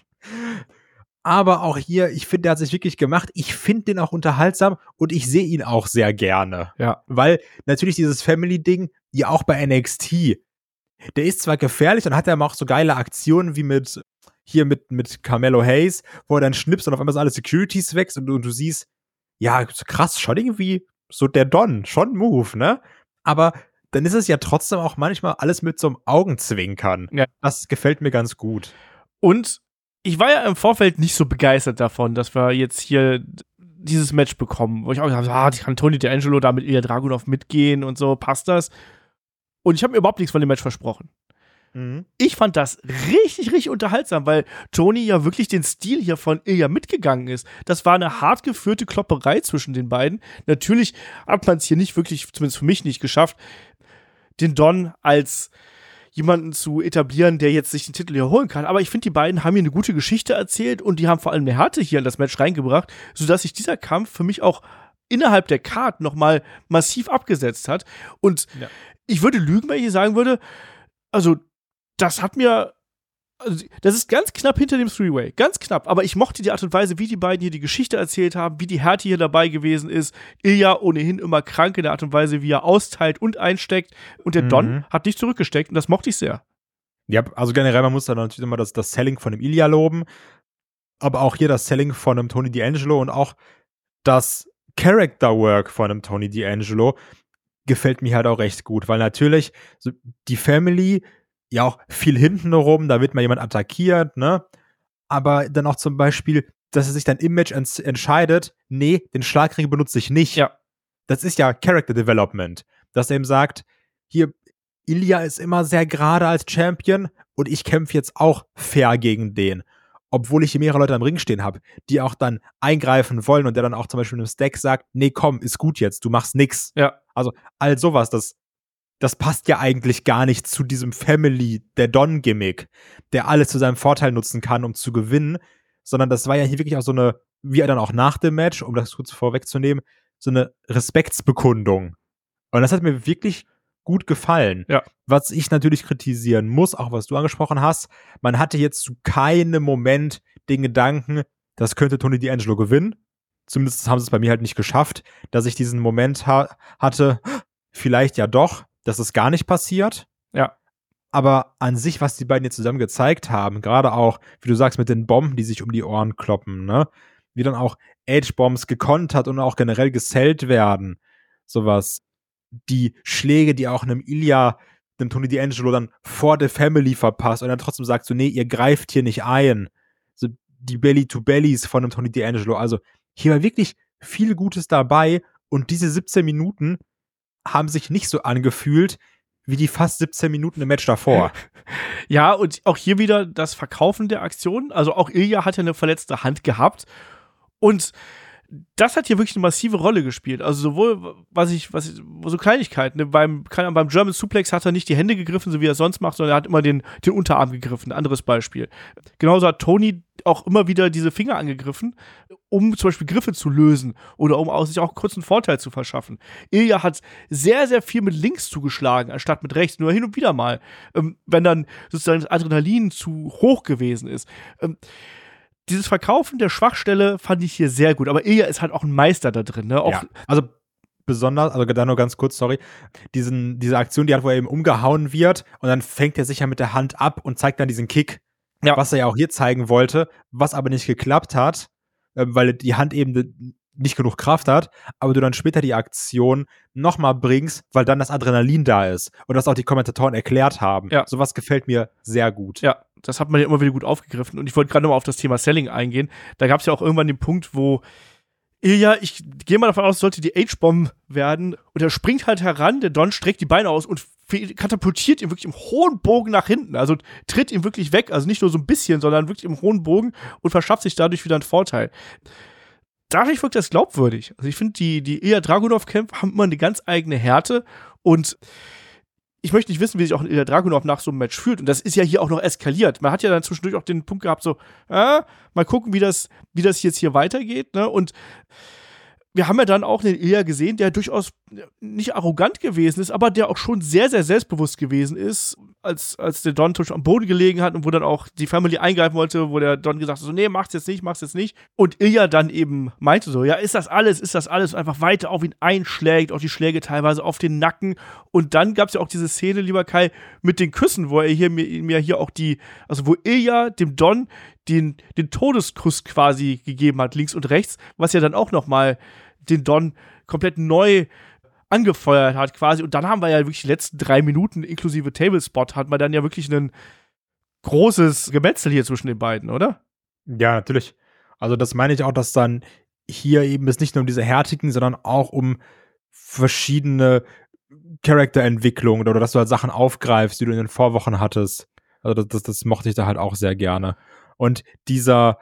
Aber auch hier, ich finde, der hat sich wirklich gemacht. Ich finde den auch unterhaltsam und ich sehe ihn auch sehr gerne. Ja. Weil natürlich dieses Family-Ding, ja auch bei NXT, der ist zwar gefährlich und hat ja auch so geile Aktionen wie mit Carmelo Hayes, wo er dann schnippst und auf einmal sind alle Securities weg und du siehst, ja, krass, schon irgendwie so der Don, schon Move, ne? Aber dann ist es ja trotzdem auch manchmal alles mit so einem Augenzwinkern. Ja. Das gefällt mir ganz gut. Und ich war ja im Vorfeld nicht so begeistert davon, dass wir jetzt hier dieses Match bekommen, wo ich auch dachte, kann Tony D'Angelo da mit Ilya Dragunov mitgehen und so, passt das? Und ich habe mir überhaupt nichts von dem Match versprochen. Mhm. Ich fand das richtig, richtig unterhaltsam, weil Tony ja wirklich den Stil hier von Ilya mitgegangen ist. Das war eine hart geführte Klopperei zwischen den beiden. Natürlich hat man es hier nicht wirklich, zumindest für mich nicht geschafft, den Don als jemanden zu etablieren, der jetzt sich den Titel hier holen kann. Aber ich finde, die beiden haben hier eine gute Geschichte erzählt und die haben vor allem eine Härte hier in das Match reingebracht, sodass sich dieser Kampf für mich auch innerhalb der Card nochmal massiv abgesetzt hat. Und ich würde lügen, wenn ich sagen würde, also das hat mir, also das ist ganz knapp hinter dem Three-Way, ganz knapp, aber ich mochte die Art und Weise, wie die beiden hier die Geschichte erzählt haben, wie die Härte hier dabei gewesen ist. Ilya ohnehin immer krank in der Art und Weise, wie er austeilt und einsteckt und der Don hat nicht zurückgesteckt und das mochte ich sehr. Ja, also generell, man muss dann natürlich immer das Selling von dem Ilya loben, aber auch hier das Selling von einem Tony D'Angelo und auch das Character Work von einem Tony D'Angelo gefällt mir halt auch recht gut, weil natürlich so die Family ja auch viel hinten rum, da wird mal jemand attackiert, ne? Aber dann auch zum Beispiel, dass er sich dann im Match entscheidet, nee, den Schlagring benutze ich nicht. Ja. Das ist ja Character Development, dass er ihm sagt, hier, Ilya ist immer sehr gerade als Champion und ich kämpfe jetzt auch fair gegen den. Obwohl ich hier mehrere Leute am Ring stehen habe, die auch dann eingreifen wollen und der dann auch zum Beispiel in einem Stack sagt, nee, komm, ist gut jetzt, du machst nix. Ja. Also all sowas, das passt ja eigentlich gar nicht zu diesem Family, der Don-Gimmick, der alles zu seinem Vorteil nutzen kann, um zu gewinnen, sondern das war ja hier wirklich auch so eine, wie er dann auch nach dem Match, um das kurz vorwegzunehmen, so eine Respektsbekundung. Und das hat mir wirklich gut gefallen. Ja. Was ich natürlich kritisieren muss, auch was du angesprochen hast, man hatte jetzt zu keinem Moment den Gedanken, das könnte Tony D'Angelo gewinnen. Zumindest haben sie es bei mir halt nicht geschafft, dass ich diesen Moment hatte, vielleicht ja doch, dass es gar nicht passiert. Ja. Aber an sich, was die beiden jetzt zusammen gezeigt haben, gerade auch, wie du sagst, mit den Bomben, die sich um die Ohren kloppen, ne? Wie dann auch H-Bombs gekontert und auch generell gesellt werden. Sowas. Die Schläge, die auch einem Ilya, einem Tony D'Angelo dann vor der Family verpasst und dann trotzdem sagt so, nee, ihr greift hier nicht ein. So die Belly-to-Bellies von einem Tony D'Angelo. Also hier war wirklich viel Gutes dabei und diese 17 Minuten haben sich nicht so angefühlt wie die fast 17 Minuten im Match davor. Ja, und auch hier wieder das Verkaufen der Aktion. Also auch Ilya hat ja eine verletzte Hand und das hat hier wirklich eine massive Rolle gespielt. Also sowohl, so Kleinigkeiten, ne? Beim German Suplex hat er nicht die Hände gegriffen, so wie er es sonst macht, sondern er hat immer den Unterarm gegriffen. Ein anderes Beispiel. Genauso hat Tony auch immer wieder diese Finger angegriffen, um zum Beispiel Griffe zu lösen oder um sich auch kurz einen Vorteil zu verschaffen. Ilya hat sehr, sehr viel mit links zugeschlagen, anstatt mit rechts, nur hin und wieder mal, wenn dann sozusagen das Adrenalin zu hoch gewesen ist. Dieses Verkaufen der Schwachstelle fand ich hier sehr gut, aber Ilya ist halt auch ein Meister da drin. Ne? Auch ja, also besonders, also da nur ganz kurz, sorry, diese Aktion, die hat, wo er eben umgehauen wird und dann fängt er sich ja mit der Hand ab und zeigt dann diesen Kick, ja, was er ja auch hier zeigen wollte, was aber nicht geklappt hat, weil die Hand eben nicht genug Kraft hat, aber du dann später die Aktion nochmal bringst, weil dann das Adrenalin da ist und das auch die Kommentatoren erklärt haben. Ja. Sowas gefällt mir sehr gut. Ja, das hat man ja immer wieder gut aufgegriffen und ich wollte gerade nochmal auf das Thema Selling eingehen. Da gab es ja auch irgendwann den Punkt, wo Ilya, ich gehe mal davon aus, sollte die H-Bomb werden und er springt halt heran, der Don streckt die Beine aus und katapultiert ihn wirklich im hohen Bogen nach hinten, also tritt ihn wirklich weg, also nicht nur so ein bisschen, sondern wirklich im hohen Bogen und verschafft sich dadurch wieder einen Vorteil. Dadurch wirkt das glaubwürdig. Also ich finde, die Ilya Dragunov-Kämpfe haben immer eine ganz eigene Härte und ich möchte nicht wissen, wie sich auch Ilya Dragunov nach so einem Match fühlt. Und das ist ja hier auch noch eskaliert. Man hat ja dann zwischendurch auch den Punkt gehabt, so, mal gucken, wie das jetzt hier weitergeht, ne? Und wir haben ja dann auch den Ilya gesehen, der durchaus nicht arrogant gewesen ist, aber der auch schon sehr, sehr selbstbewusst gewesen ist, als der Don am Boden gelegen hat und wo dann auch die Family eingreifen wollte, wo der Don gesagt hat, so, nee, mach's jetzt nicht. Und Ilya dann eben meinte so, ja, ist das alles? Und einfach weiter auf ihn einschlägt, auch die Schläge teilweise auf den Nacken. Und dann gab's ja auch diese Szene, lieber Kai, mit den Küssen, wo er mir hier auch wo Ilya dem Don den Todeskuss quasi gegeben hat, links und rechts, was ja dann auch nochmal den Don komplett neu angefeuert hat quasi. Und dann haben wir ja wirklich die letzten 3 Minuten inklusive Tablespot, hat man dann ja wirklich ein großes Gemetzel hier zwischen den beiden, oder? Ja, natürlich. Also das meine ich auch, dass dann hier eben es nicht nur um diese härtigen, sondern auch um verschiedene Charakterentwicklungen oder dass du halt Sachen aufgreifst, die du in den Vorwochen hattest. Also das mochte ich da halt auch sehr gerne. Und dieser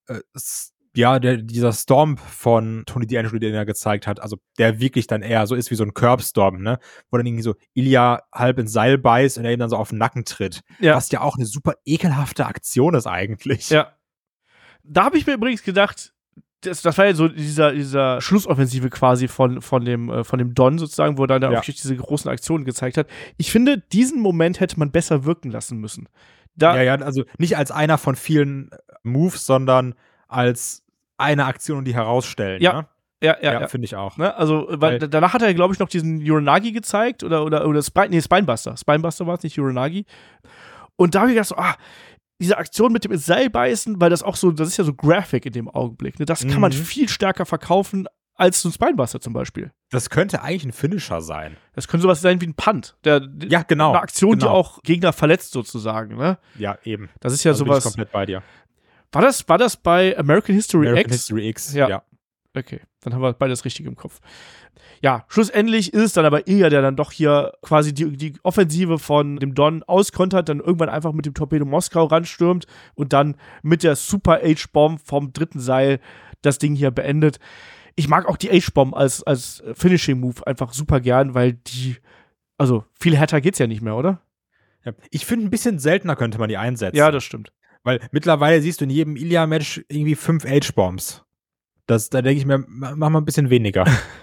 Storm von Tony D'Angelo, den er gezeigt hat, also der wirklich dann eher so ist wie so ein Curbstorm, ne? Wo dann irgendwie so Ilya halb ins Seil beißt und er ihm dann so auf den Nacken tritt. Ja. Was ja auch eine super ekelhafte Aktion ist eigentlich. Ja. Da habe ich mir übrigens gedacht, das war ja so dieser Schlussoffensive quasi von dem Don sozusagen, wo er dann auch diese großen Aktionen gezeigt hat. Ich finde, diesen Moment hätte man besser wirken lassen müssen. Also nicht als einer von vielen Moves, sondern als eine Aktion, die herausstellen. Ja. Ne? Ja, finde ich auch. Ne? Also, weil danach hat er, glaube ich, noch diesen Uranagi gezeigt oder Spinebuster. Spinebuster war es, nicht Uranagi. Und da habe ich gedacht, diese Aktion mit dem ins Seil beißen, weil das ist ja so Graphic in dem Augenblick. Ne? Das kann man viel stärker verkaufen als so ein Spinebuster zum Beispiel. Das könnte eigentlich ein Finisher sein. Das könnte sowas sein wie ein Punt. Ja, genau. Eine Aktion, die auch Gegner verletzt sozusagen. Ne? Ja, eben. Das ist ja also sowas. Bin ich komplett bei dir. War das bei American History X? American History X, ja. Okay, dann haben wir beides richtig im Kopf. Ja, schlussendlich ist es dann aber Ilya, der dann doch hier quasi die Offensive von dem Don auskontert, dann irgendwann einfach mit dem Torpedo Moskau ranstürmt und dann mit der Super H-Bomb vom dritten Seil das Ding hier beendet. Ich mag auch die H-Bomb als Finishing-Move einfach super gern, weil also viel härter geht's ja nicht mehr, oder? Ja, ich finde, ein bisschen seltener könnte man die einsetzen. Ja, das stimmt. Weil mittlerweile siehst du in jedem Ilya-Match irgendwie 5 H-Bombs. Da denke ich mir, mach mal ein bisschen weniger.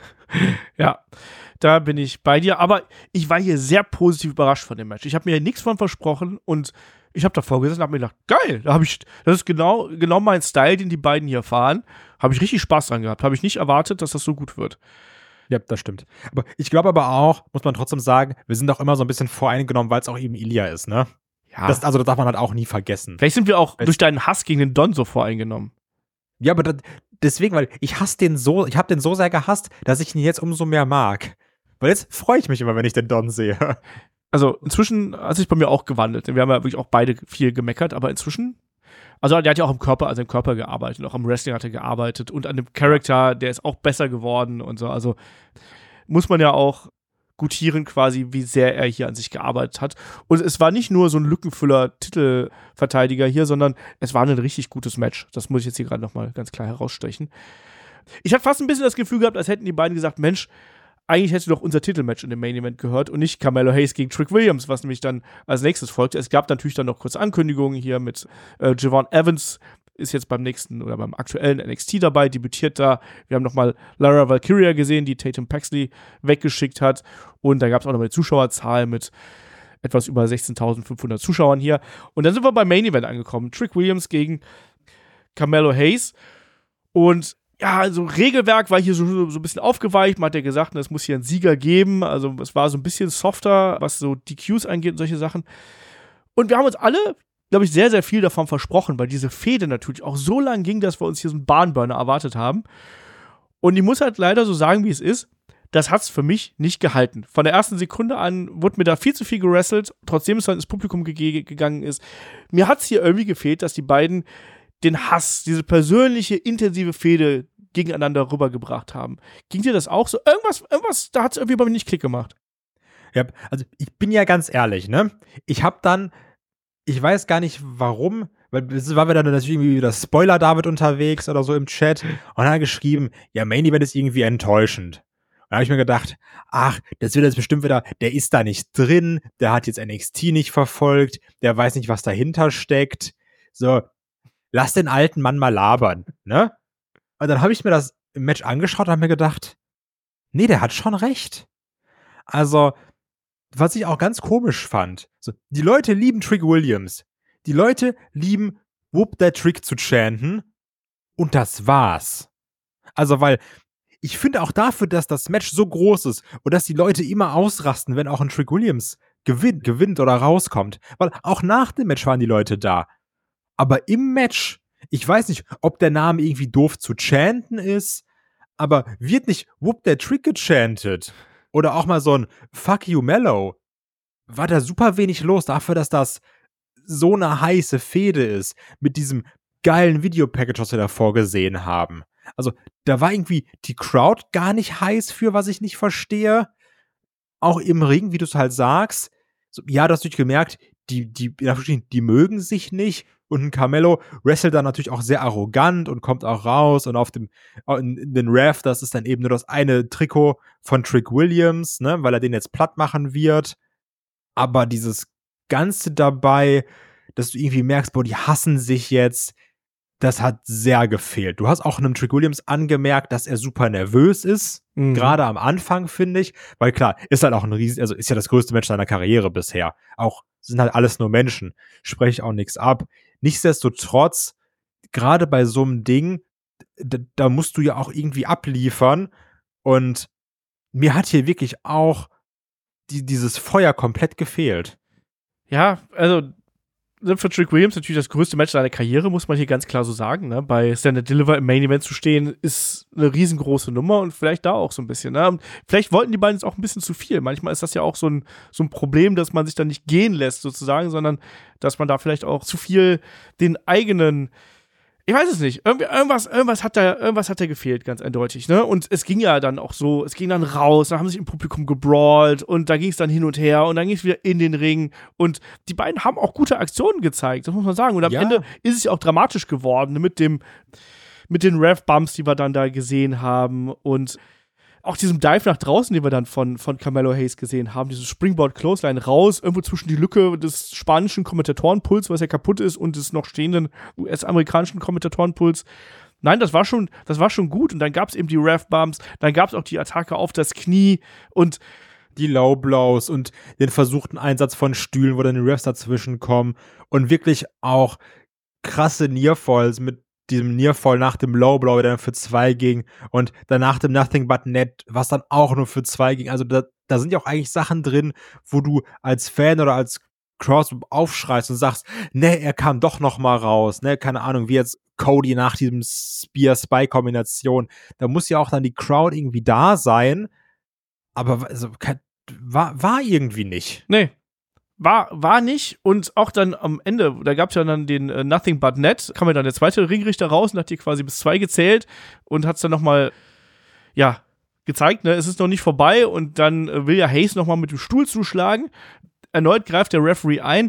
Ja, da bin ich bei dir. Aber ich war hier sehr positiv überrascht von dem Match. Ich habe mir nichts von versprochen und ich habe davor gesessen und habe mir gedacht, geil, das ist genau mein Style, den die beiden hier fahren. Habe ich richtig Spaß dran gehabt. Habe ich nicht erwartet, dass das so gut wird. Ja, das stimmt. Aber ich glaube aber auch, muss man trotzdem sagen, wir sind auch immer so ein bisschen voreingenommen, weil es auch eben Ilya ist, ne? Ja. Das darf man halt auch nie vergessen. Vielleicht sind wir auch durch deinen Hass gegen den Don so voreingenommen. Ja, aber deswegen, weil ich habe den so sehr gehasst, dass ich ihn jetzt umso mehr mag. Weil jetzt freue ich mich immer, wenn ich den Don sehe. Also inzwischen hat sich bei mir auch gewandelt. Wir haben ja wirklich auch beide viel gemeckert, aber inzwischen, also der hat ja auch im Körper gearbeitet, auch am Wrestling hat er gearbeitet und an dem Charakter, der ist auch besser geworden und so. Also muss man ja auch gutieren quasi, wie sehr er hier an sich gearbeitet hat. Und es war nicht nur so ein Lückenfüller-Titelverteidiger hier, sondern es war ein richtig gutes Match. Das muss ich jetzt hier gerade nochmal ganz klar herausstechen. Ich hatte fast ein bisschen das Gefühl gehabt, als hätten die beiden gesagt, Mensch, eigentlich hätte doch unser Titelmatch in dem Main Event gehört und nicht Carmelo Hayes gegen Trick Williams, was nämlich dann als nächstes folgte. Es gab natürlich dann noch kurze Ankündigungen hier mit Javon Evans, ist jetzt beim nächsten oder beim aktuellen NXT dabei, debütiert da. Wir haben nochmal Lara Valkyria gesehen, die Tatum Paxley weggeschickt hat. Und da gab es auch nochmal eine Zuschauerzahl mit etwas über 16.500 Zuschauern hier. Und dann sind wir beim Main Event angekommen. Trick Williams gegen Carmelo Hayes. Und ja, also Regelwerk war hier so ein bisschen aufgeweicht. Man hat ja gesagt, es muss hier einen Sieger geben. Also es war so ein bisschen softer, was so DQs angeht und solche Sachen. Und wir haben uns alle, glaube ich, sehr, sehr viel davon versprochen, weil diese Fehde natürlich auch so lang ging, dass wir uns hier so einen Barnburner erwartet haben. Und ich muss halt leider so sagen, wie es ist, das hat's für mich nicht gehalten. Von der ersten Sekunde an wurde mir da viel zu viel gerasselt, trotzdem es dann ins Publikum gegangen ist. Mir hat's hier irgendwie gefehlt, dass die beiden den Hass, diese persönliche, intensive Fehde gegeneinander rübergebracht haben. Ging dir das auch so? Irgendwas, da hat's irgendwie bei mir nicht Klick gemacht. Ja, also ich bin ja ganz ehrlich, ne? Ich weiß gar nicht warum, weil es war wieder natürlich irgendwie wieder Spoiler David unterwegs oder so im Chat und er hat geschrieben, ja, Main Event ist irgendwie enttäuschend. Und da habe ich mir gedacht, ach, das wird jetzt bestimmt wieder, der ist da nicht drin, der hat jetzt NXT nicht verfolgt, der weiß nicht, was dahinter steckt. So, lass den alten Mann mal labern, ne? Und dann habe ich mir das im Match angeschaut und habe mir gedacht, nee, der hat schon recht. Also, was ich auch ganz komisch fand, so, die Leute lieben Trick Williams. Die Leute lieben Whoop That Trick zu chanten. Und das war's. Also, weil ich finde auch dafür, dass das Match so groß ist und dass die Leute immer ausrasten, wenn auch ein Trick Williams gewinnt oder rauskommt. Weil auch nach dem Match waren die Leute da. Aber im Match, ich weiß nicht, ob der Name irgendwie doof zu chanten ist, aber wird nicht Whoop That Trick gechantet? Oder auch mal so ein Fuck You Mellow. War da super wenig los dafür, dass das so eine heiße Fehde ist mit diesem geilen Videopackage, was wir da vorgesehen haben. Also, da war irgendwie die Crowd gar nicht heiß für, was ich nicht verstehe. Auch im Ring, wie du es halt sagst. So, ja, du hast natürlich gemerkt, die mögen sich nicht. Und ein Carmelo wrestelt dann natürlich auch sehr arrogant und kommt auch raus. Und in den Ref, das ist dann eben nur das eine Trikot von Trick Williams, ne, weil er den jetzt platt machen wird. Aber dieses Ganze dabei, dass du irgendwie merkst, boah, die hassen sich jetzt, das hat sehr gefehlt. Du hast auch einem Trick Williams angemerkt, dass er super nervös ist. Gerade am Anfang, finde ich. Weil klar, ist halt auch ist ja das größte Match seiner Karriere bisher. Auch sind halt alles nur Menschen. Spreche auch nichts ab. Nichtsdestotrotz, gerade bei so einem Ding, da musst du ja auch irgendwie abliefern. Und mir hat hier wirklich auch dieses Feuer komplett gefehlt. Ja, also für Trick Williams natürlich das größte Match seiner Karriere, muss man hier ganz klar so sagen. Ne? Bei Stand and Deliver im Main Event zu stehen, ist eine riesengroße Nummer und vielleicht da auch so ein bisschen. Ne? Und vielleicht wollten die beiden jetzt auch ein bisschen zu viel. Manchmal ist das ja auch so ein Problem, dass man sich dann nicht gehen lässt, sozusagen, sondern dass man da vielleicht auch zu viel den eigenen. Ich weiß es nicht. Irgendwas hat da gefehlt, ganz eindeutig, ne? Und es ging ja dann auch so, es ging dann raus, da haben sich im Publikum gebrawlt und da ging es dann hin und her und dann ging es wieder in den Ring und die beiden haben auch gute Aktionen gezeigt, das muss man sagen. Und am Ende ist es ja auch dramatisch geworden mit den Rev-Bumps, die wir dann da gesehen haben und auch diesem Dive nach draußen, den wir dann von Carmelo Hayes gesehen haben, dieses Springboard Clothesline raus, irgendwo zwischen die Lücke des spanischen Kommentatorenpuls, was ja kaputt ist, und des noch stehenden US-amerikanischen Kommentatorenpuls. Nein, das war schon gut. Und dann gab es eben die Rev-Bumps, dann gab es auch die Attacke auf das Knie und die Low Blows und den versuchten Einsatz von Stühlen, wo dann die Refs dazwischen kommen und wirklich auch krasse Nearfalls mit diesem Nearfall nach dem Low Blow, der dann für 2 ging und danach dem Nothing But Net, was dann auch nur für 2 ging. Also da sind ja auch eigentlich Sachen drin, wo du als Fan oder als Crowd aufschreist und sagst, ne, er kam doch noch mal raus, ne, keine Ahnung, wie jetzt Cody nach diesem Spear-Spy-Kombination. Da muss ja auch dann die Crowd irgendwie da sein, aber also, war irgendwie nicht. Nee. War nicht, und auch dann am Ende, da gab es ja dann den Nothing But Net, kam ja dann der zweite Ringrichter raus und hat die quasi bis 2 gezählt und hat es dann nochmal, gezeigt, ne, es ist noch nicht vorbei, und dann will ja Hayes nochmal mit dem Stuhl zuschlagen. Erneut greift der Referee ein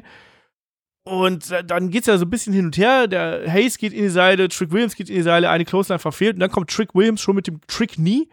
und dann geht's ja so ein bisschen hin und her, der Hayes geht in die Seile, Trick Williams geht in die Seile, eine Clothesline verfehlt und dann kommt Trick Williams schon mit dem Trick Knee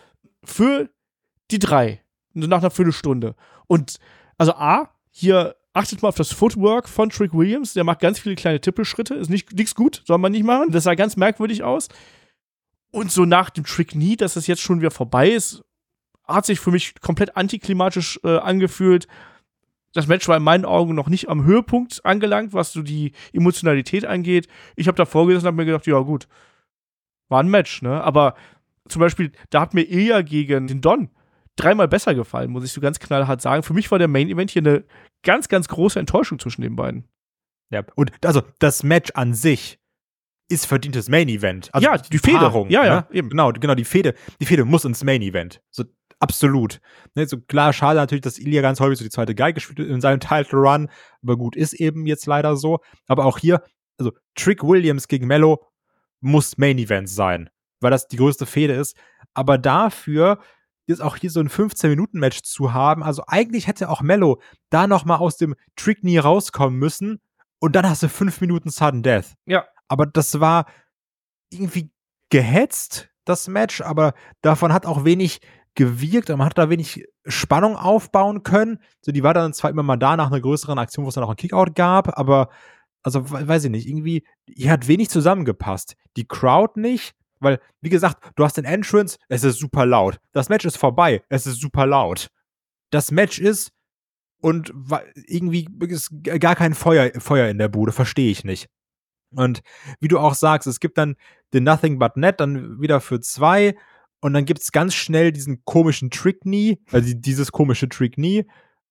für die 3, nach einer Viertelstunde. Und also hier achtet mal auf das Footwork von Trick Williams. Der macht ganz viele kleine Tippelschritte. Ist nichts gut, soll man nicht machen. Das sah ganz merkwürdig aus. Und so nach dem Trick Knee, dass das jetzt schon wieder vorbei ist, hat sich für mich komplett antiklimatisch angefühlt. Das Match war in meinen Augen noch nicht am Höhepunkt angelangt, was so die Emotionalität angeht. Ich habe da vorgesessen und habe mir gedacht, ja gut, war ein Match, ne? Aber zum Beispiel, da hat mir Ilja gegen den Don 3-mal besser gefallen, muss ich so ganz knallhart sagen. Für mich war der Main Event hier eine ganz, ganz große Enttäuschung zwischen den beiden. Ja, und also das Match an sich ist verdientes Main Event. Also ja, die Fehde. Paarung, Ja, eben. Genau, die Fehde muss ins Main Event. So, absolut. Ne, so klar, schade natürlich, dass Ilja ganz häufig so die zweite Geige gespielt hat in seinem Title Run, aber gut, ist eben jetzt leider so. Aber auch hier, also Trick Williams gegen Melo muss Main Event sein, weil das die größte Fehde ist. Aber dafür jetzt auch hier so ein 15-Minuten-Match zu haben. Also eigentlich hätte auch Melo da noch mal aus dem Trick Knee rauskommen müssen und dann hast du 5 Minuten Sudden Death. Ja. Aber das war irgendwie gehetzt, das Match, aber davon hat auch wenig gewirkt und man hat da wenig Spannung aufbauen können. So, die war dann zwar immer mal da nach einer größeren Aktion, wo es dann auch einen Kickout gab, aber also weiß ich nicht, irgendwie, hier hat wenig zusammengepasst. Die Crowd nicht, weil, wie gesagt, du hast den Entrance, es ist super laut. Das Match ist vorbei, es ist super laut. Das Match ist und irgendwie ist gar kein Feuer in der Bude, verstehe ich nicht. Und wie du auch sagst, es gibt dann den Nothing But Net dann wieder für 2 und dann gibt es ganz schnell diesen komischen Trick Knee, also dieses komische Trick Knee.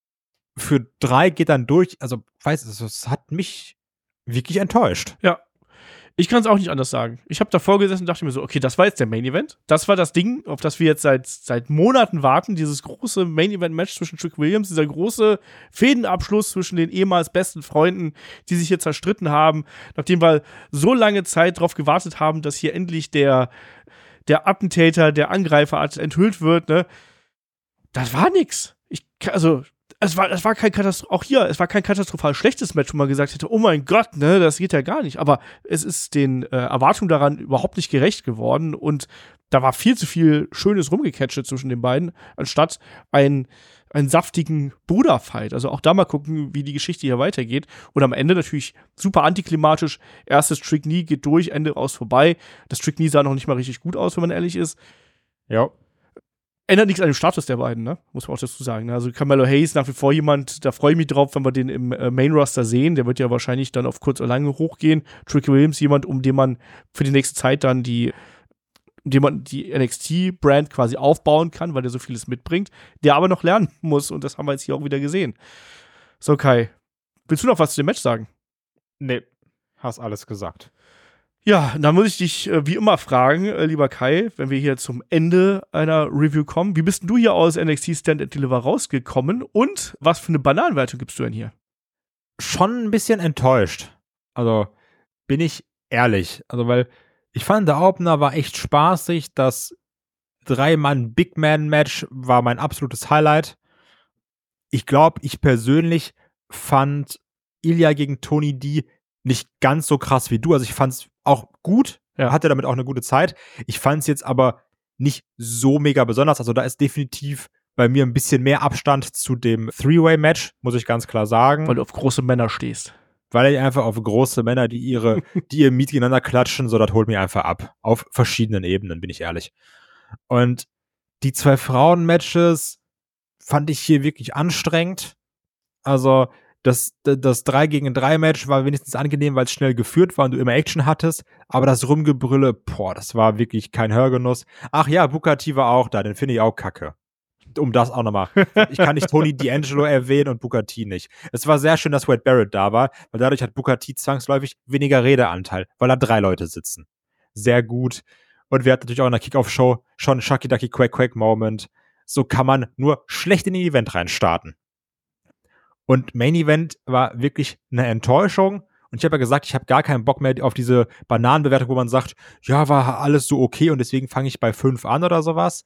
Für 3 geht dann durch, also es hat mich wirklich enttäuscht. Ja. Ich kann es auch nicht anders sagen. Ich habe davor gesessen und dachte mir so, okay, das war jetzt der Main Event. Das war das Ding, auf das wir jetzt seit Monaten warten. Dieses große Main Event Match zwischen Trick Williams, dieser große Fädenabschluss zwischen den ehemals besten Freunden, die sich hier zerstritten haben, nachdem wir so lange Zeit darauf gewartet haben, dass hier endlich der Attentäter, der Angreifer enthüllt wird, ne? Das war nix. Es war kein katastrophal schlechtes Match, wo man gesagt hätte, oh mein Gott, ne, das geht ja gar nicht. Aber es ist den Erwartungen daran überhaupt nicht gerecht geworden und da war viel zu viel Schönes rumgecatcht zwischen den beiden, anstatt einen saftigen Bruderfight. Also auch da mal gucken, wie die Geschichte hier weitergeht. Und am Ende natürlich super antiklimatisch. Erstes Trick Knee geht durch, Ende aus vorbei. Das Trick Knee sah noch nicht mal richtig gut aus, wenn man ehrlich ist. Ja. Ändert nichts an dem Status der beiden, ne? Muss man auch dazu sagen. Also Carmelo Hayes nach wie vor jemand, da freue ich mich drauf, wenn wir den im Main-Roster sehen. Der wird ja wahrscheinlich dann auf kurz oder lang hochgehen. Trick Williams, jemand, um den man für die nächste Zeit dann die NXT-Brand quasi aufbauen kann, weil der so vieles mitbringt, der aber noch lernen muss. Und das haben wir jetzt hier auch wieder gesehen. So, Kai, willst du noch was zu dem Match sagen? Nee, hast alles gesagt. Ja, dann muss ich dich wie immer fragen, lieber Kai, wenn wir hier zum Ende einer Review kommen. Wie bist denn du hier aus NXT Stand and Deliver rausgekommen und was für eine Bananenwertung gibst du denn hier? Schon ein bisschen enttäuscht. Also, bin ich ehrlich. Also, weil ich fand, der Opener war echt spaßig. Das 3-Mann-Big-Man-Match war mein absolutes Highlight. Ich glaube, ich persönlich fand Ilya gegen Tony D nicht ganz so krass wie du. Also ich fand es auch gut, hatte damit auch eine gute Zeit. Ich fand es jetzt aber nicht so mega besonders. Also da ist definitiv bei mir ein bisschen mehr Abstand zu dem Three-Way-Match, muss ich ganz klar sagen. Weil du auf große Männer stehst. Weil ich einfach auf große Männer, die ihr Meat gegeneinander klatschen, so das holt mich einfach ab. Auf verschiedenen Ebenen, bin ich ehrlich. Und die 2 Frauen-Matches fand ich hier wirklich anstrengend. Also das 3-gegen-3-Match war wenigstens angenehm, weil es schnell geführt war und du immer Action hattest. Aber das Rumgebrülle, das war wirklich kein Hörgenuss. Ach ja, Booker T war auch da, den finde ich auch kacke. Um das auch nochmal. Ich kann nicht Tony D'Angelo erwähnen und Booker T nicht. Es war sehr schön, dass Wade Barrett da war, weil dadurch hat Booker T zwangsläufig weniger Redeanteil, weil da 3 Leute sitzen. Sehr gut. Und wir hatten natürlich auch in der Kickoff-Show schon Shucky Ducky Quack Quack Moment. So kann man nur schlecht in den Event reinstarten. Und Main Event war wirklich eine Enttäuschung. Und ich habe ja gesagt, ich habe gar keinen Bock mehr auf diese Bananenbewertung, wo man sagt, ja, war alles so okay und deswegen fange ich bei 5 an oder sowas.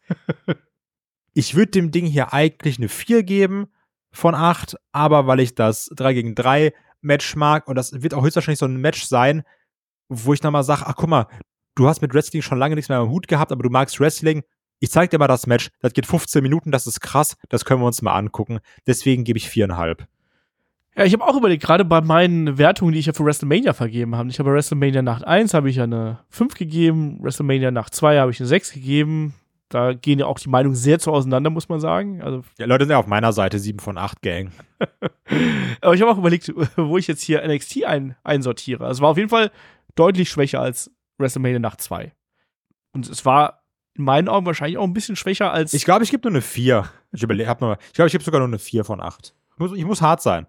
Ich würde dem Ding hier eigentlich eine 4 geben von 8, aber weil ich das 3-gegen-3 Match mag und das wird auch höchstwahrscheinlich so ein Match sein, wo ich nochmal sage, ach guck mal, du hast mit Wrestling schon lange nichts mehr am Hut gehabt, aber du magst Wrestling. Ich zeig dir mal das Match, das geht 15 Minuten, das ist krass, das können wir uns mal angucken. Deswegen gebe ich 4,5. Ja, ich habe auch überlegt, gerade bei meinen Wertungen, die ich ja für WrestleMania vergeben habe. Ich habe bei WrestleMania Nacht 1 habe ich ja eine 5 gegeben, WrestleMania Nacht 2 habe ich eine 6 gegeben. Da gehen ja auch die Meinungen sehr zu auseinander, muss man sagen. Also ja, Leute sind ja auf meiner Seite 7 von 8 Gang. Aber ich habe auch überlegt, wo ich jetzt hier NXT einsortiere. Also es war auf jeden Fall deutlich schwächer als WrestleMania Nacht 2. Und es war in meinen Augen wahrscheinlich auch ein bisschen schwächer als. Ich glaube, ich gebe nur eine 4. Ich glaube, ich gebe sogar nur eine 4 von 8. Ich muss hart sein.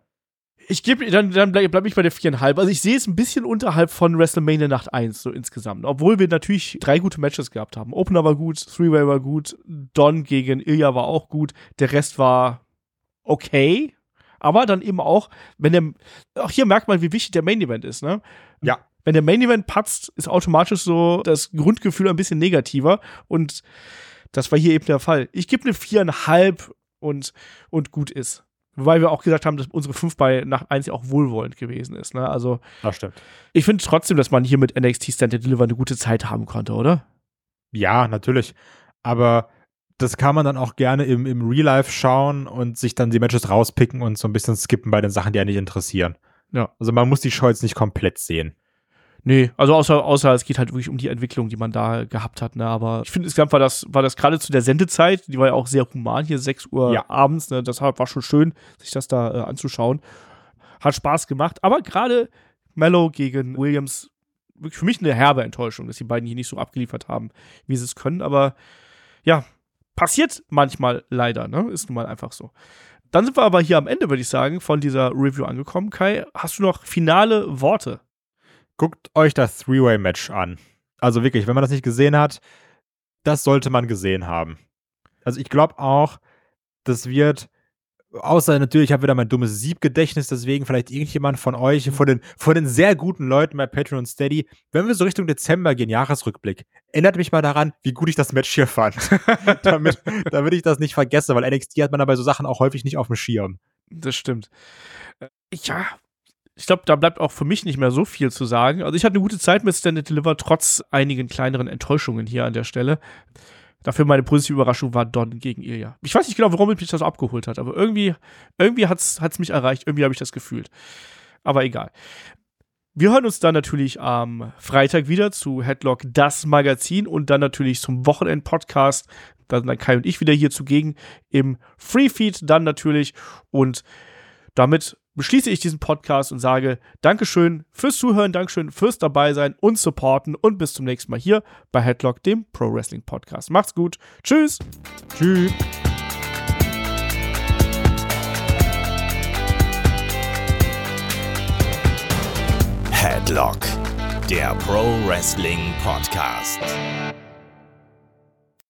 Dann bleib ich bei der 4,5. Also ich sehe es ein bisschen unterhalb von WrestleMania Nacht 1, so insgesamt. Obwohl wir natürlich 3 gute Matches gehabt haben. Opener war gut, Three-Way war gut, Don gegen Ilya war auch gut. Der Rest war okay. Aber dann eben auch, auch hier merkt man, wie wichtig der Main Event ist, ne? Ja. Wenn der Main Event patzt, ist automatisch so das Grundgefühl ein bisschen negativer. Und das war hier eben der Fall. Ich gebe eine 4,5 und gut ist. Wobei wir auch gesagt haben, dass unsere 5 bei Nacht 1 ja auch wohlwollend gewesen ist. Ne? Also, das stimmt. Ich finde trotzdem, dass man hier mit NXT Stand and Deliver eine gute Zeit haben konnte, oder? Ja, natürlich. Aber das kann man dann auch gerne im Real Life schauen und sich dann die Matches rauspicken und so ein bisschen skippen bei den Sachen, die einen nicht interessieren. Ja. Also man muss die Show jetzt nicht komplett sehen. Nee, also außer es geht halt wirklich um die Entwicklung, die man da gehabt hat, ne, aber ich finde, insgesamt war das gerade zu der Sendezeit, die war ja auch sehr human, hier 6 Uhr abends, ne, das war schon schön, sich das da anzuschauen. Hat Spaß gemacht, aber gerade Mello gegen Williams, wirklich für mich eine herbe Enttäuschung, dass die beiden hier nicht so abgeliefert haben, wie sie es können, aber ja, passiert manchmal leider, ne, ist nun mal einfach so. Dann sind wir aber hier am Ende, würde ich sagen, von dieser Review angekommen. Kai, hast du noch finale Worte? Guckt euch das Three-Way-Match an. Also wirklich, wenn man das nicht gesehen hat, das sollte man gesehen haben. Also ich glaube auch, das wird, außer natürlich, ich habe wieder mein dummes Siebgedächtnis, deswegen vielleicht irgendjemand von euch, von den sehr guten Leuten bei Patreon und Steady, wenn wir so Richtung Dezember gehen, Jahresrückblick, erinnert mich mal daran, wie gut ich das Match hier fand. damit ich das nicht vergesse, weil NXT hat man da bei so Sachen auch häufig nicht auf dem Schirm. Das stimmt. Ja, ich glaube, da bleibt auch für mich nicht mehr so viel zu sagen. Also ich hatte eine gute Zeit mit Stand and Deliver, trotz einigen kleineren Enttäuschungen hier an der Stelle. Dafür meine positive Überraschung war Don gegen Ilya. Ich weiß nicht genau, warum mich das so abgeholt hat, aber irgendwie hat's mich erreicht, irgendwie habe ich das gefühlt. Aber egal. Wir hören uns dann natürlich am Freitag wieder zu Headlock, das Magazin, und dann natürlich zum Wochenend-Podcast. Da sind dann Kai und ich wieder hier zugegen im Freefeed dann natürlich. Und damit beschließe ich diesen Podcast und sage Dankeschön fürs Zuhören, Dankeschön fürs Dabeisein und Supporten und bis zum nächsten Mal hier bei Headlock, dem Pro Wrestling Podcast. Macht's gut. Tschüss. Tschüss. Headlock, der Pro Wrestling Podcast.